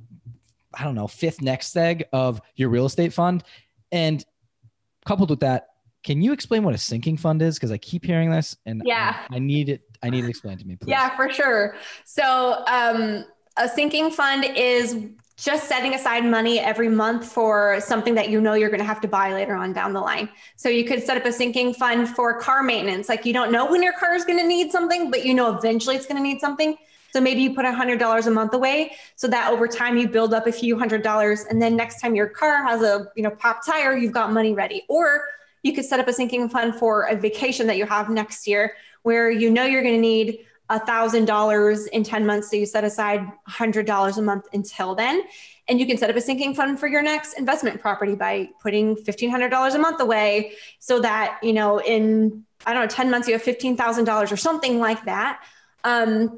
I don't know, fifth next egg of your real estate fund? And coupled with that, can you explain what a sinking fund is? Because I keep hearing this and yeah. I, I need it. I need it explained to me, please. Yeah, for sure. So um, a sinking fund is just setting aside money every month for something that you know you're going to have to buy later on down the line. So you could set up a sinking fund for car maintenance. Like, you don't know when your car is going to need something, but you know eventually it's going to need something. So maybe you put one hundred dollars a month away so that over time you build up a few hundred dollars. And then next time your car has a, you know, pop tire, you've got money ready. Or you could set up a sinking fund for a vacation that you have next year where you know you're going to need one thousand dollars in ten months. So you set aside one hundred dollars a month until then. And you can set up a sinking fund for your next investment property by putting fifteen hundred dollars a month away so that, you know, in, I don't know, ten months, you have fifteen thousand dollars or something like that. Um,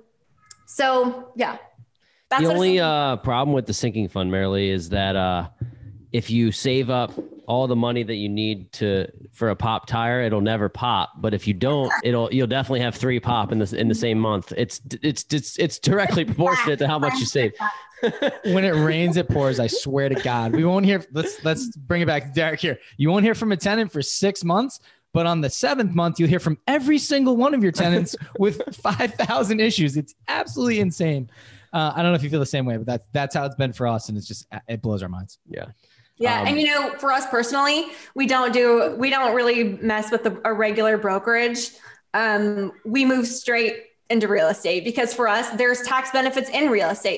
so yeah. That's the only uh, problem with the sinking fund, Marilee, is that uh, if you save up all the money that you need to for a pop tire, it'll never pop. But if you don't, it'll you'll definitely have three pop in the in the same month. It's it's it's it's directly proportionate to how much you save. When it rains, it pours. I swear to God, we won't hear. Let's let's bring it back to Derek here. You won't hear from a tenant for six months, but on the seventh month, you'll hear from every single one of your tenants with five thousand issues. It's absolutely insane. Uh, I don't know if you feel the same way, but that's that's how it's been for us, and it's just it blows our minds. Yeah. Yeah. Um, and, you know, for us personally, we don't do, we don't really mess with the, a regular brokerage. um, we move straight into real estate because for us, there's tax benefits in real estate.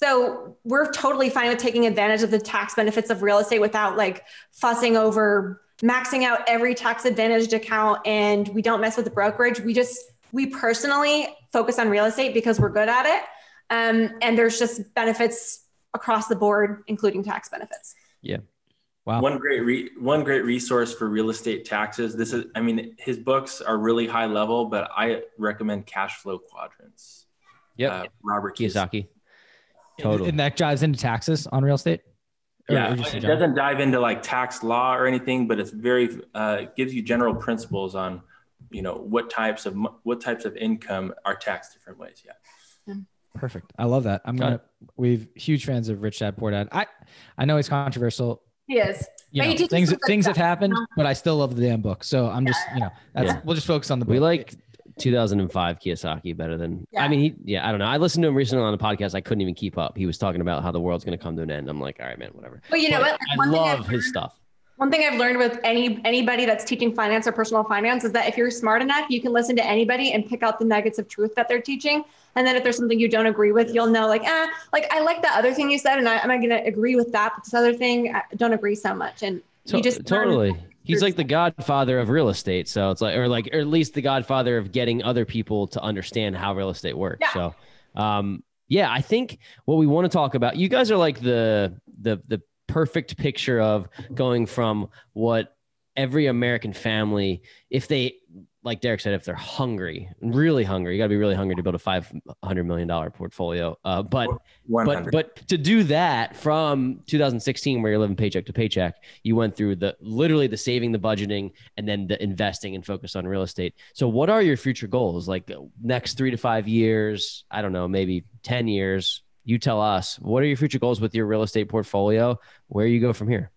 So we're totally fine with taking advantage of the tax benefits of real estate without like fussing over maxing out every tax advantaged account, and we don't mess with the brokerage. We just, we personally focus on real estate because we're good at it. Um, and there's just benefits across the board, including tax benefits. Yeah. Wow. One great re- one great resource for real estate taxes. This is, I mean, his books are really high level, but I recommend Cash Flow Quadrants. Yep. Uh, Robert Kiyosaki. Totally. Totally. And that dives into taxes on real estate? Or Yeah, just in it general? doesn't dive into like tax law or anything, but it's very, uh, it gives you general principles on, you know, what types of, mo- what types of income are taxed different ways. Yeah. Perfect. I love that. I'm Got gonna. We've huge fans of Rich Dad Poor Dad. I I know he's controversial. He is. You But know, he teaches things some good things have stuff. happened, but I still love the damn book. So I'm just you know that's Yeah. we'll just focus on the book. We like two thousand five Kiyosaki better than, Yeah. I mean, he, yeah, I don't know. I listened to him recently on the podcast. I couldn't even keep up. He was talking about how the world's going to come to an end. I'm like, all right, man, whatever. But you know But what? I One thing I've love his learned- stuff. One thing I've learned with any anybody that's teaching finance or personal finance is that if you're smart enough, you can listen to anybody and pick out the nuggets of truth that they're teaching. And then if there's something you don't agree with, you'll know like, ah, like I like that other thing you said, and I, am I going to agree with that? But this other thing, I don't agree so much. And To- you just learn- totally. He's like the godfather of real estate. So it's like, or like, or at least the godfather of getting other people to understand how real estate works. Yeah. So, um, yeah, I think what we want to talk about, you guys are like the, the, the perfect picture of going from what every American family, if they, like Derek said, if they're hungry, really hungry, you gotta be really hungry to build a five hundred million dollars portfolio. Uh, but, one but, hundred. but to do that from two thousand sixteen, where you're living paycheck to paycheck, you went through the, literally the saving, the budgeting, and then the investing and focus on real estate. So what are your future goals? Like next three to five years, I don't know, maybe ten years, you tell us, what are your future goals with your real estate portfolio? Where you go from here?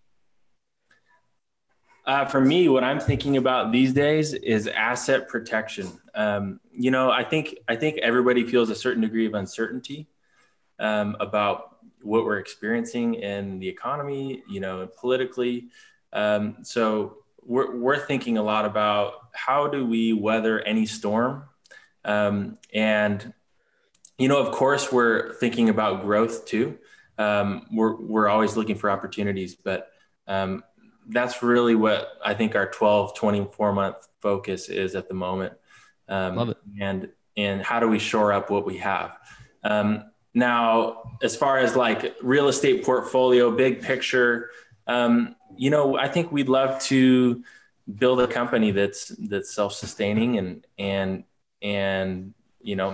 Uh, for me, what I'm thinking about these days is asset protection. Um, you know, I think I think everybody feels a certain degree of uncertainty um, about what we're experiencing in the economy, you know, politically. Um, so we're we're thinking a lot about how do we weather any storm, um, and you know, of course, we're thinking about growth too. Um, we're we're always looking for opportunities, but um, that's really what I think our twelve, twenty-four month focus is at the moment. Um, Love it. And, and how do we shore up what we have? Um, now, as far as like real estate portfolio, big picture, um, you know, I think we'd love to build a company that's, that's self-sustaining and, and, and, you know,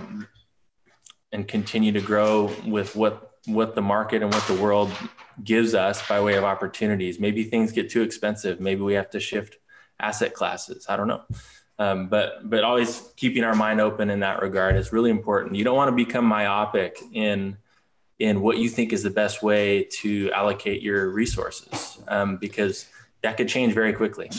and continue to grow with what, what the market and what the world gives us by way of opportunities. Maybe things get too expensive. Maybe we have to shift asset classes. I don't know. Um, but, but always keeping our mind open in that regard is really important. You don't want to become myopic in, in what you think is the best way to allocate your resources, um, because that could change very quickly.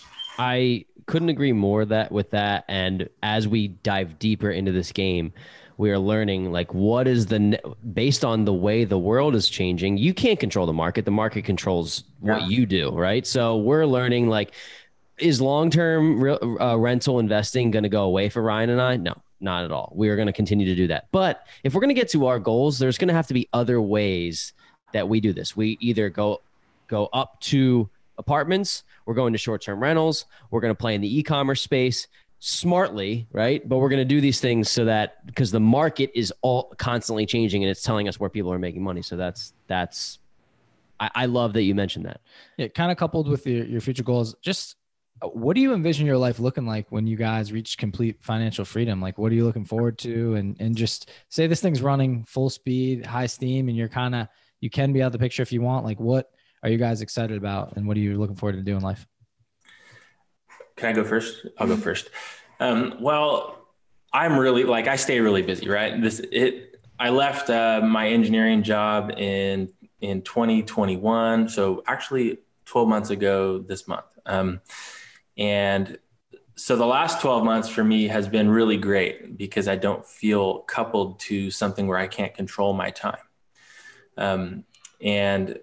I couldn't agree more that with that. And as we dive deeper into this game, we are learning like what is the, based on the way the world is changing, you can't control the market. The market controls what Yeah. you do. Right. So we're learning like, is long-term re- uh, rental investing going to go away for Ryan and I? No, not at all. We are going to continue to do that. But if we're going to get to our goals, there's going to have to be other ways that we do this. We either go, go up to apartments, we're going to short-term rentals, we're going to play in the e-commerce space smartly, right? But we're going to do these things so that, because the market is all constantly changing and it's telling us where people are making money. So that's, that's, I, I love that you mentioned that. Yeah, kind of coupled with your, your future goals, just uh, what do you envision your life looking like when you guys reach complete financial freedom? Like, what are you looking forward to? And, and just say this thing's running full speed, high steam, and you're kind of, you can be out of the picture if you want. Like, what are you guys excited about? And what are you looking forward to do in life? Can I go first? I'll go first. Um, well, I'm really like, I stay really busy, right? This, it, I left uh, my engineering job in, in twenty twenty-one. So actually twelve months ago this month. Um, and so the last twelve months for me has been really great because I don't feel coupled to something where I can't control my time. Um, and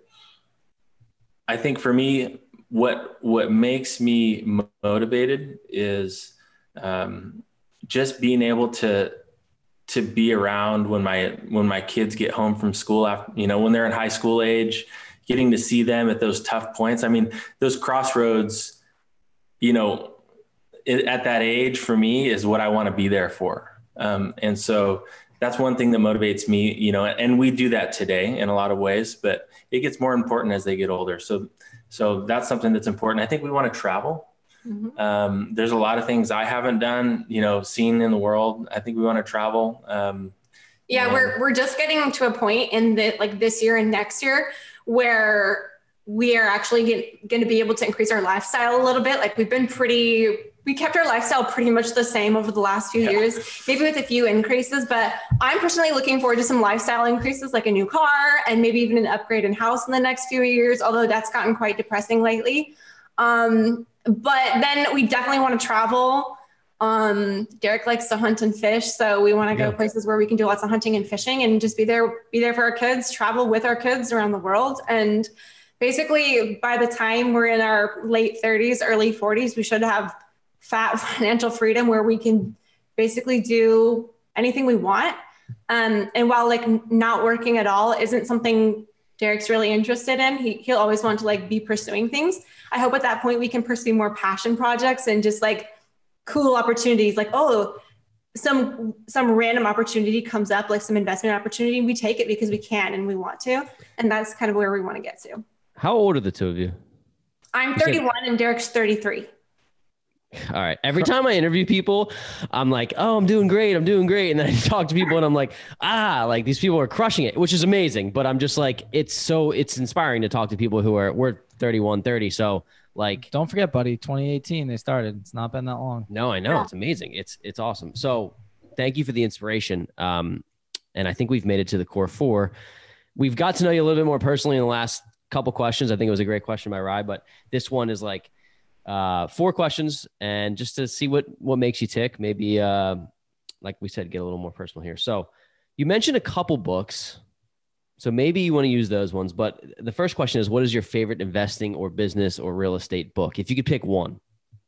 I think for me, what, what makes me motivated is, um, just being able to, to be around when my, when my kids get home from school after, you know, when they're in high school age, getting to see them at those tough points. I mean, those crossroads, you know, it, at that age for me is what I want to be there for. Um, and so that's one thing that motivates me, you know, and we do that today in a lot of ways, but it gets more important as they get older. So, so that's something that's important. I think we want to travel. Mm-hmm. Um, there's a lot of things I haven't done, you know, seen in the world. I think we want to travel. Um, yeah, and- we're, we're just getting to a point in the, like this year and next year where we are actually going to be able to increase our lifestyle a little bit. Like we've been pretty, we kept our lifestyle pretty much the same over the last few yeah. years, maybe with a few increases, but I'm personally looking forward to some lifestyle increases, like a new car and maybe even an upgrade in house in the next few years, although that's gotten quite depressing lately. Um, but then we definitely want to travel. Um, Derek likes to hunt and fish. So we want to go yeah. places where we can do lots of hunting and fishing and just be there, be there for our kids, travel with our kids around the world. And basically by the time we're in our late thirties, early forties, we should have fat financial freedom where we can basically do anything we want. Um, and while like not working at all isn't something Derek's really interested in, he, he'll always want to like be pursuing things. I hope at that point we can pursue more passion projects and just like cool opportunities. Like, oh, some, some random opportunity comes up, like some investment opportunity. We take it because we can and we want to. And that's kind of where we want to get to. How old are the two of you? I'm thirty-one and Derek's thirty-three. All right. Every time I interview people, I'm like, oh, I'm doing great. I'm doing great. And then I talk to people and I'm like, ah, like these people are crushing it, which is amazing. But I'm just like, it's so, it's inspiring to talk to people who are, we're thirty-one, thirty. So like, don't forget, buddy, twenty eighteen, they started. It's not been that long. No, I know. Yeah. It's amazing. It's, it's awesome. So thank you for the inspiration. Um, and I think we've made it to the core four. We've got to know you a little bit more personally in the last couple questions. I think it was a great question by Rye, but this one is like, Uh, four questions, and just to see what, what makes you tick, maybe, uh, like we said, get a little more personal here. So you mentioned a couple books, so maybe you want to use those ones, but the first question is, what is your favorite investing or business or real estate book? If you could pick one.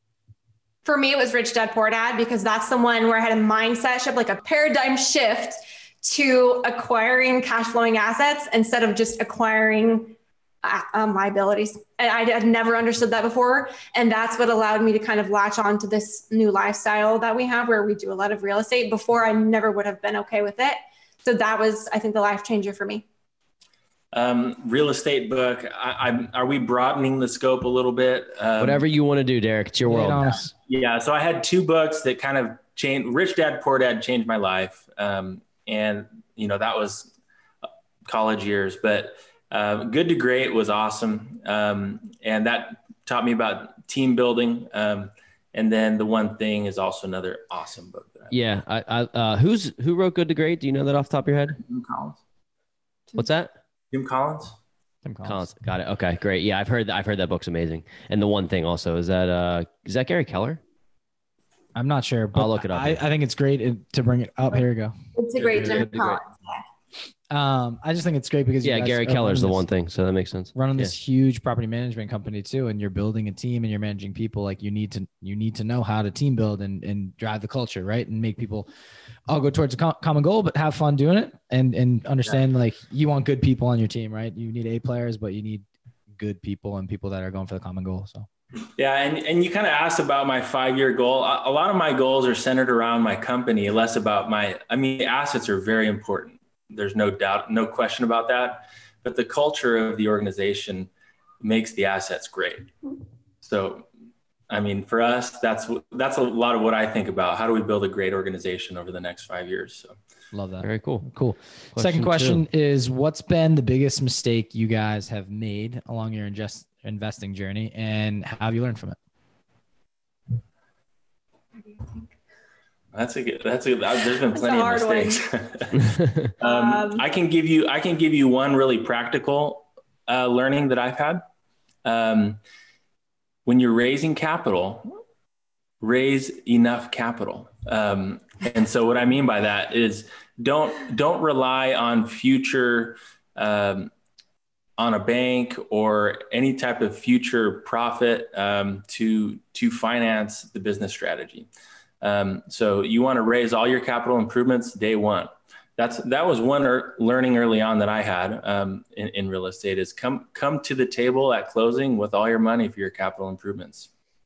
For me, it was Rich Dad Poor Dad, because that's the one where I had a mindset shift, like a paradigm shift to acquiring cash flowing assets instead of just acquiring Um, liabilities. And I had never understood that before. And that's what allowed me to kind of latch on to this new lifestyle that we have where we do a lot of real estate. Before, I never would have been okay with it. So that was, I think, the life changer for me. Um, real estate book. I, I'm, are we broadening the scope a little bit? Um, Whatever you want to do, Derek, it's your world. Yeah. yeah. So I had two books that kind of changed. Rich Dad, Poor Dad changed my life. Um, and, you know, that was college years, but Um, Good to Great was awesome. Um, and that taught me about team building. Um, and then The One Thing is also another awesome book. That I yeah. I, I, uh, who's, who wrote Good to Great? Do you know that off the top of your head? Jim Collins. What's that? Jim Collins. Jim Collins. Collins. Got it. Okay, great. Yeah. I've heard that. I've heard that book's amazing. And The One Thing also, is that, uh, is that Gary Keller? I'm not sure, but I'll look it up. I, I think it's great to bring it up. Here we go. It's a great Jim Collins. Um, I just think it's great because yeah, Gary Keller's the One Thing, so that makes sense. Running yeah. this huge property management company too, and you're building a team and you're managing people. Like you need to, you need to know how to team build and and drive the culture, right, and make people all go towards a com- common goal, but have fun doing it, and and understand yeah. like you want good people on your team, right? You need A players, but you need good people and people that are going for the common goal. So. Yeah. And, and you kind of asked about my five-year goal. A, a lot of my goals are centered around my company, less about my, I mean, assets are very important. There's no doubt, no question about that. But the culture of the organization makes the assets great. So, I mean, for us, that's, that's a lot of what I think about. How do we build a great organization over the next five years? So love that. Very cool. Cool. Question Second question two. is, what's been the biggest mistake you guys have made along your ingest, investing journey, and how have you learned from it? That's a good, that's a, there's been plenty of mistakes. um, um, I can give you, I can give you one really practical uh, learning that I've had. Um, when you're raising capital, raise enough capital. Um, and so what I mean by that is don't, don't rely on future, um, on a bank or any type of future profit um, to, to finance the business strategy. Um, so you want to raise all your capital improvements day one. That's, that was one er, learning early on that I had um, in, in real estate is come, come to the table at closing with all your money for your capital improvements.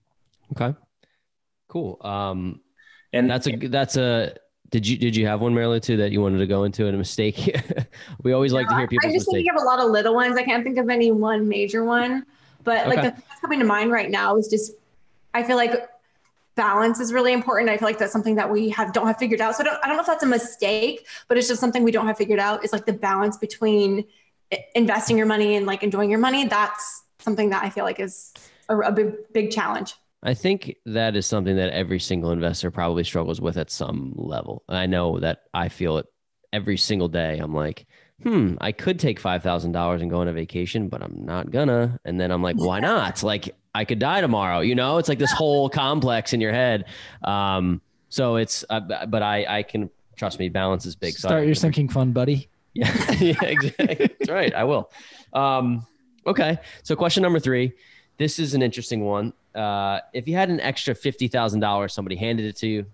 Okay, cool. Um, and that's a, that's a, did you, did you have one, Marilyn, too, that you wanted to go into and a mistake? We always like to hear people's I just mistakes. think of a lot of little ones. I can't think of any one major one, but like Okay. the thing that's coming to mind right now is just, I feel like balance is really important. I feel like that's something that we have don't have figured out. So I don't, I don't know if that's a mistake, but it's just something we don't have figured out. It's like the balance between investing your money and like enjoying your money. That's something that I feel like is a, a big, big challenge. I think that is something that every single investor probably struggles with at some level. And I know that I feel it every single day. I'm like, hmm, I could take five thousand dollars and go on a vacation, but I'm not gonna. And then I'm like, why not? Like, I could die tomorrow. You know, it's like this whole complex in your head. Um, so it's, uh, but I, I can, trust me, balance is big. So Start I- your sinking fund, buddy. Yeah, yeah, exactly. That's right. I will. Um, okay. So question number three, this is an interesting one. Uh, if you had an extra fifty thousand dollars, somebody handed it to you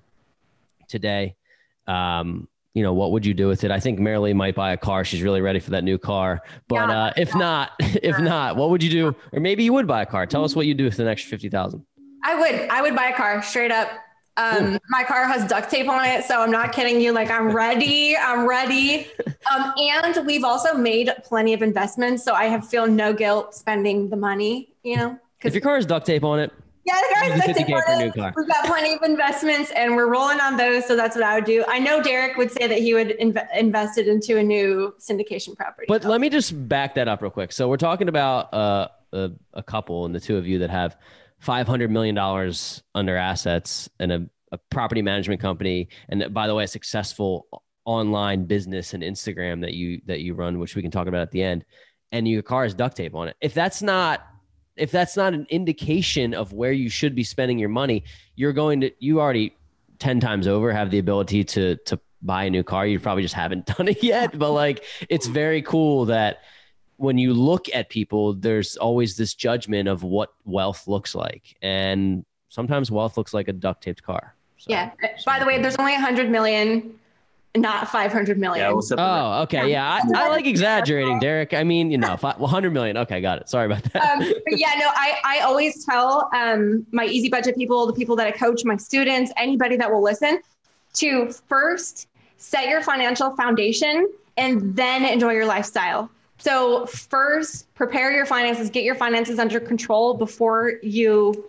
today, um, you know, what would you do with it? I think Marilee might buy a car. She's really ready for that new car. But Yeah. uh, if not, if not, what would you do? Or maybe you would buy a car. Tell us what you do with an extra fifty thousand. I would, I would buy a car straight up. Um, my car has duct tape on it. So I'm not kidding you. Like I'm ready. I'm ready. Um, and we've also made plenty of investments. So I have feel no guilt spending the money, you know, If your car has duct tape on it, yeah, the car has duct fifty tape K for a on new it. car. We've got plenty of investments and we're rolling on those. So that's what I would do. I know Derek would say that he would inv- invest it into a new syndication property. But let me just back that up real quick. So we're talking about uh, a, a couple and the two of you that have five hundred million dollars under assets and a, a property management company. And by the way, a successful online business and Instagram that you, that you run, which we can talk about at the end. And your car has duct tape on it. If that's not, if that's not an indication of where you should be spending your money, you're going to, you already ten times over have the ability to, to buy a new car. You probably just haven't done it yet, but like, it's very cool that when you look at people, there's always this judgment of what wealth looks like. And sometimes wealth looks like a duct taped car. So, yeah. By the way, there's only a hundred million, not five hundred million. Yeah, we'll separate. Oh, okay. Yeah. I, I like exaggerating, Derek. I mean, you know, five, one hundred million. Okay. Got it. Sorry about that. um, but yeah, no, I, I always tell um, my easy budget people, the people that I coach, my students, anybody that will listen, to first set your financial foundation and then enjoy your lifestyle. So first prepare your finances, get your finances under control before you,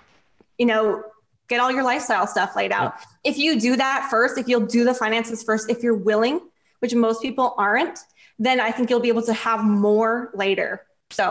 you know, get all your lifestyle stuff laid out. Yep. If you do that first, if you'll do the finances first, if you're willing, which most people aren't, then I think you'll be able to have more later. So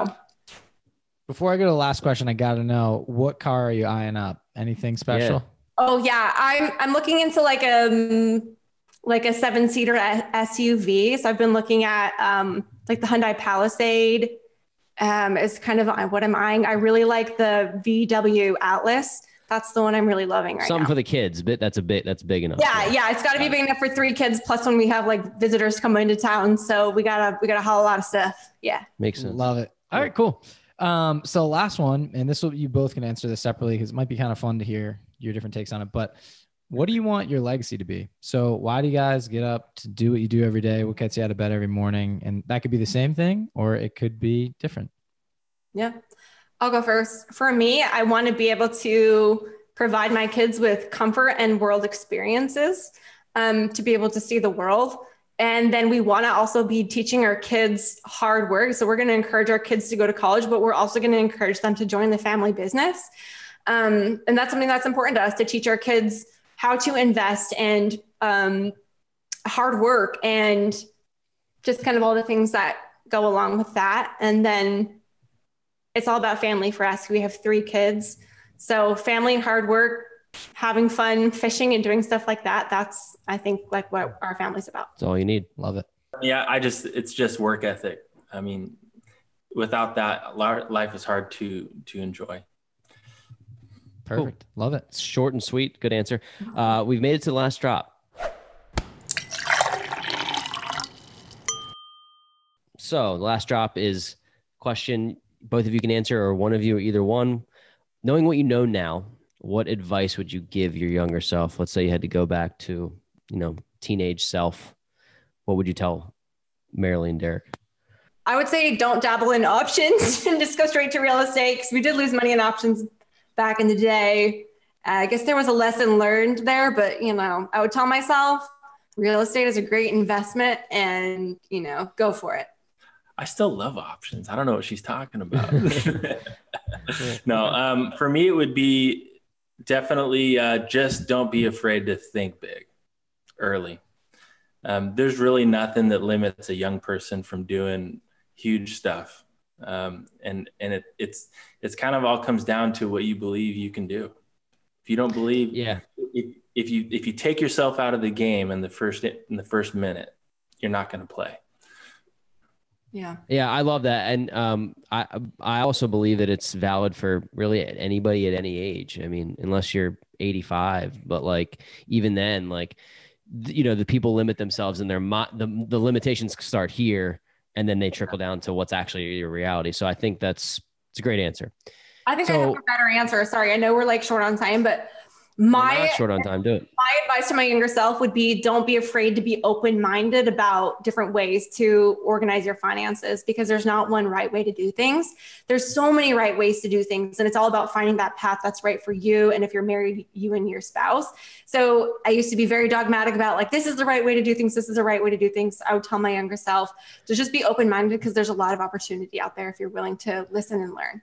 before I go to the last question, I got to know, what car are you eyeing up? Anything special? Yeah. Oh yeah. I'm, I'm looking into like a, like a seven seater S U V. So I've been looking at um, like the Hyundai Palisade um, is kind of what I'm eyeing. I really like the V W Atlas. That's the one I'm really loving right Something now. for the kids, but that's a bit, that's big enough. Yeah. Yeah. yeah it's gotta be big enough for three kids. Plus when we have like visitors come into town. So we gotta, we gotta haul a lot of stuff. Yeah. Makes sense. Love it. All right, cool. Um, so last one, and this will, you both can answer this separately because it might be kind of fun to hear your different takes on it, but what do you want your legacy to be? So why do you guys get up to do what you do every day? What gets you out of bed every morning? And that could be the same thing, or it could be different. Yeah. I'll go first. For me, I want to be able to provide my kids with comfort and world experiences, um, to be able to see the world. And then we want to also be teaching our kids hard work. So we're going to encourage our kids to go to college, but we're also going to encourage them to join the family business. Um, and that's something that's important to us, to teach our kids how to invest and um, hard work and just kind of all the things that go along with that. And then it's all about family for us. We have three kids. So family, hard work, having fun, fishing and doing stuff like that. That's, I think, like what our family's about. That's all you need. Love it. Yeah, I just, it's just work ethic. I mean, without that, life is hard to, to enjoy. Perfect. Cool. Love it. It's short and sweet. Good answer. Uh, we've made it to the last drop. So the last drop is question both of you can answer, or one of you, or either one. Knowing what you know now, what advice would you give your younger self? Let's say you had to go back to, you know, teenage self. What would you tell Marilee and Derek? I would say don't dabble in options and just go straight to real estate, because we did lose money in options back in the day. Uh, I guess there was a lesson learned there, but, you know, I would tell myself real estate is a great investment and, you know, go for it. I still love options. I don't know what she's talking about. No, um, for me, it would be definitely uh, just don't be afraid to think big early. Um, there's really nothing that limits a young person from doing huge stuff. Um, and and it, it's it's kind of all comes down to what you believe you can do. If you don't believe, yeah, if, if you if you take yourself out of the game in the first in the first minute, you're not going to play. Yeah. Yeah, I love that. And um, I I also believe that it's valid for really anybody at any age. I mean, unless you're eighty-five, but like even then, like, you know, the people limit themselves and their mo- the the limitations start here, and then they trickle down to what's actually your reality. So I think that's it's a great answer. I think so, I have a better answer. Sorry, I know we're like short on time, but my not short on time. Do it. My advice to my younger self would be don't be afraid to be open-minded about different ways to organize your finances, because there's not one right way to do things. There's so many right ways to do things, and it's all about finding that path that's right for you. And if you're married, you and your spouse. So I used to be very dogmatic about like, this is the right way to do things. This is the right way to do things. I would tell my younger self to just be open-minded, because there's a lot of opportunity out there if you're willing to listen and learn.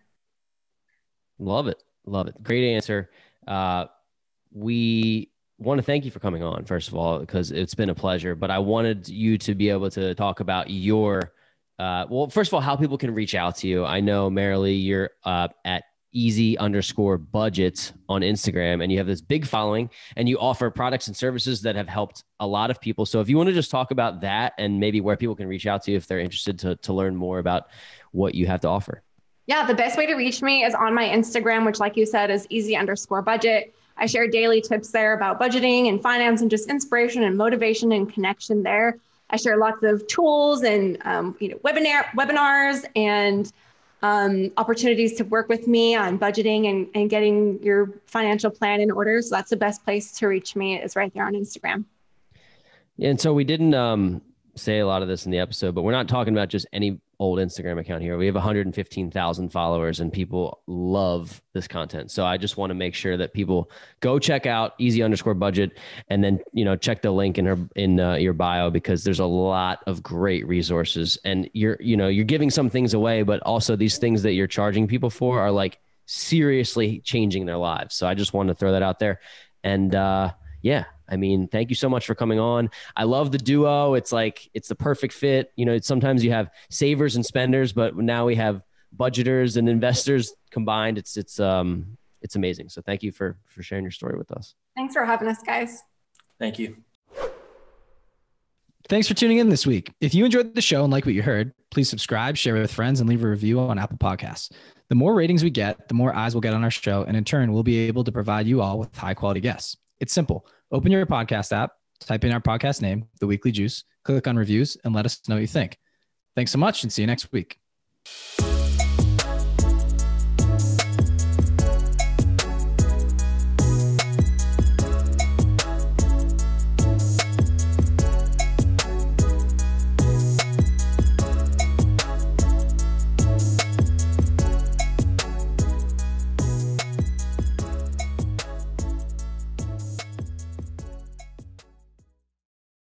Love it. Love it. Great answer. Uh, we want to thank you for coming on, first of all, because it's been a pleasure, but I wanted you to be able to talk about your, uh, well, first of all, how people can reach out to you. I know, Marilee, you're uh, at easy underscore budget on Instagram, and you have this big following, and you offer products and services that have helped a lot of people. So if you want to just talk about that and maybe where people can reach out to you if they're interested to, to learn more about what you have to offer. Yeah, the best way to reach me is on my Instagram, which, like you said, is easy underscore budget. I share daily tips there about budgeting and finance and just inspiration and motivation and connection there. I share lots of tools and um, you know, webinar webinars and um, opportunities to work with me on budgeting and, and getting your financial plan in order. So that's the best place to reach me, is right there on Instagram. And so we didn't um, say a lot of this in the episode, but we're not talking about just any old Instagram account here. We have one hundred fifteen thousand followers, and people love this content. So I just want to make sure that people go check out easy underscore budget, and then, you know, check the link in her, in uh, your bio, because there's a lot of great resources, and you're, you know, you're giving some things away, but also these things that you're charging people for are like seriously changing their lives. So I just wanted to throw that out there. And uh, yeah, I mean, thank you so much for coming on. I love the duo. It's like, it's the perfect fit. You know, sometimes you have savers and spenders, but now we have budgeters and investors combined. It's, it's, um, it's amazing. So thank you for, for sharing your story with us. Thanks for having us, guys. Thank you. Thanks for tuning in this week. If you enjoyed the show and like what you heard, please subscribe, share with friends, and leave a review on Apple Podcasts. The more ratings we get, the more eyes we'll get on our show. And in turn, we'll be able to provide you all with high quality guests. It's simple. Open your podcast app, type in our podcast name, The Weekly Juice, click on reviews, and let us know what you think. Thanks so much, and see you next week.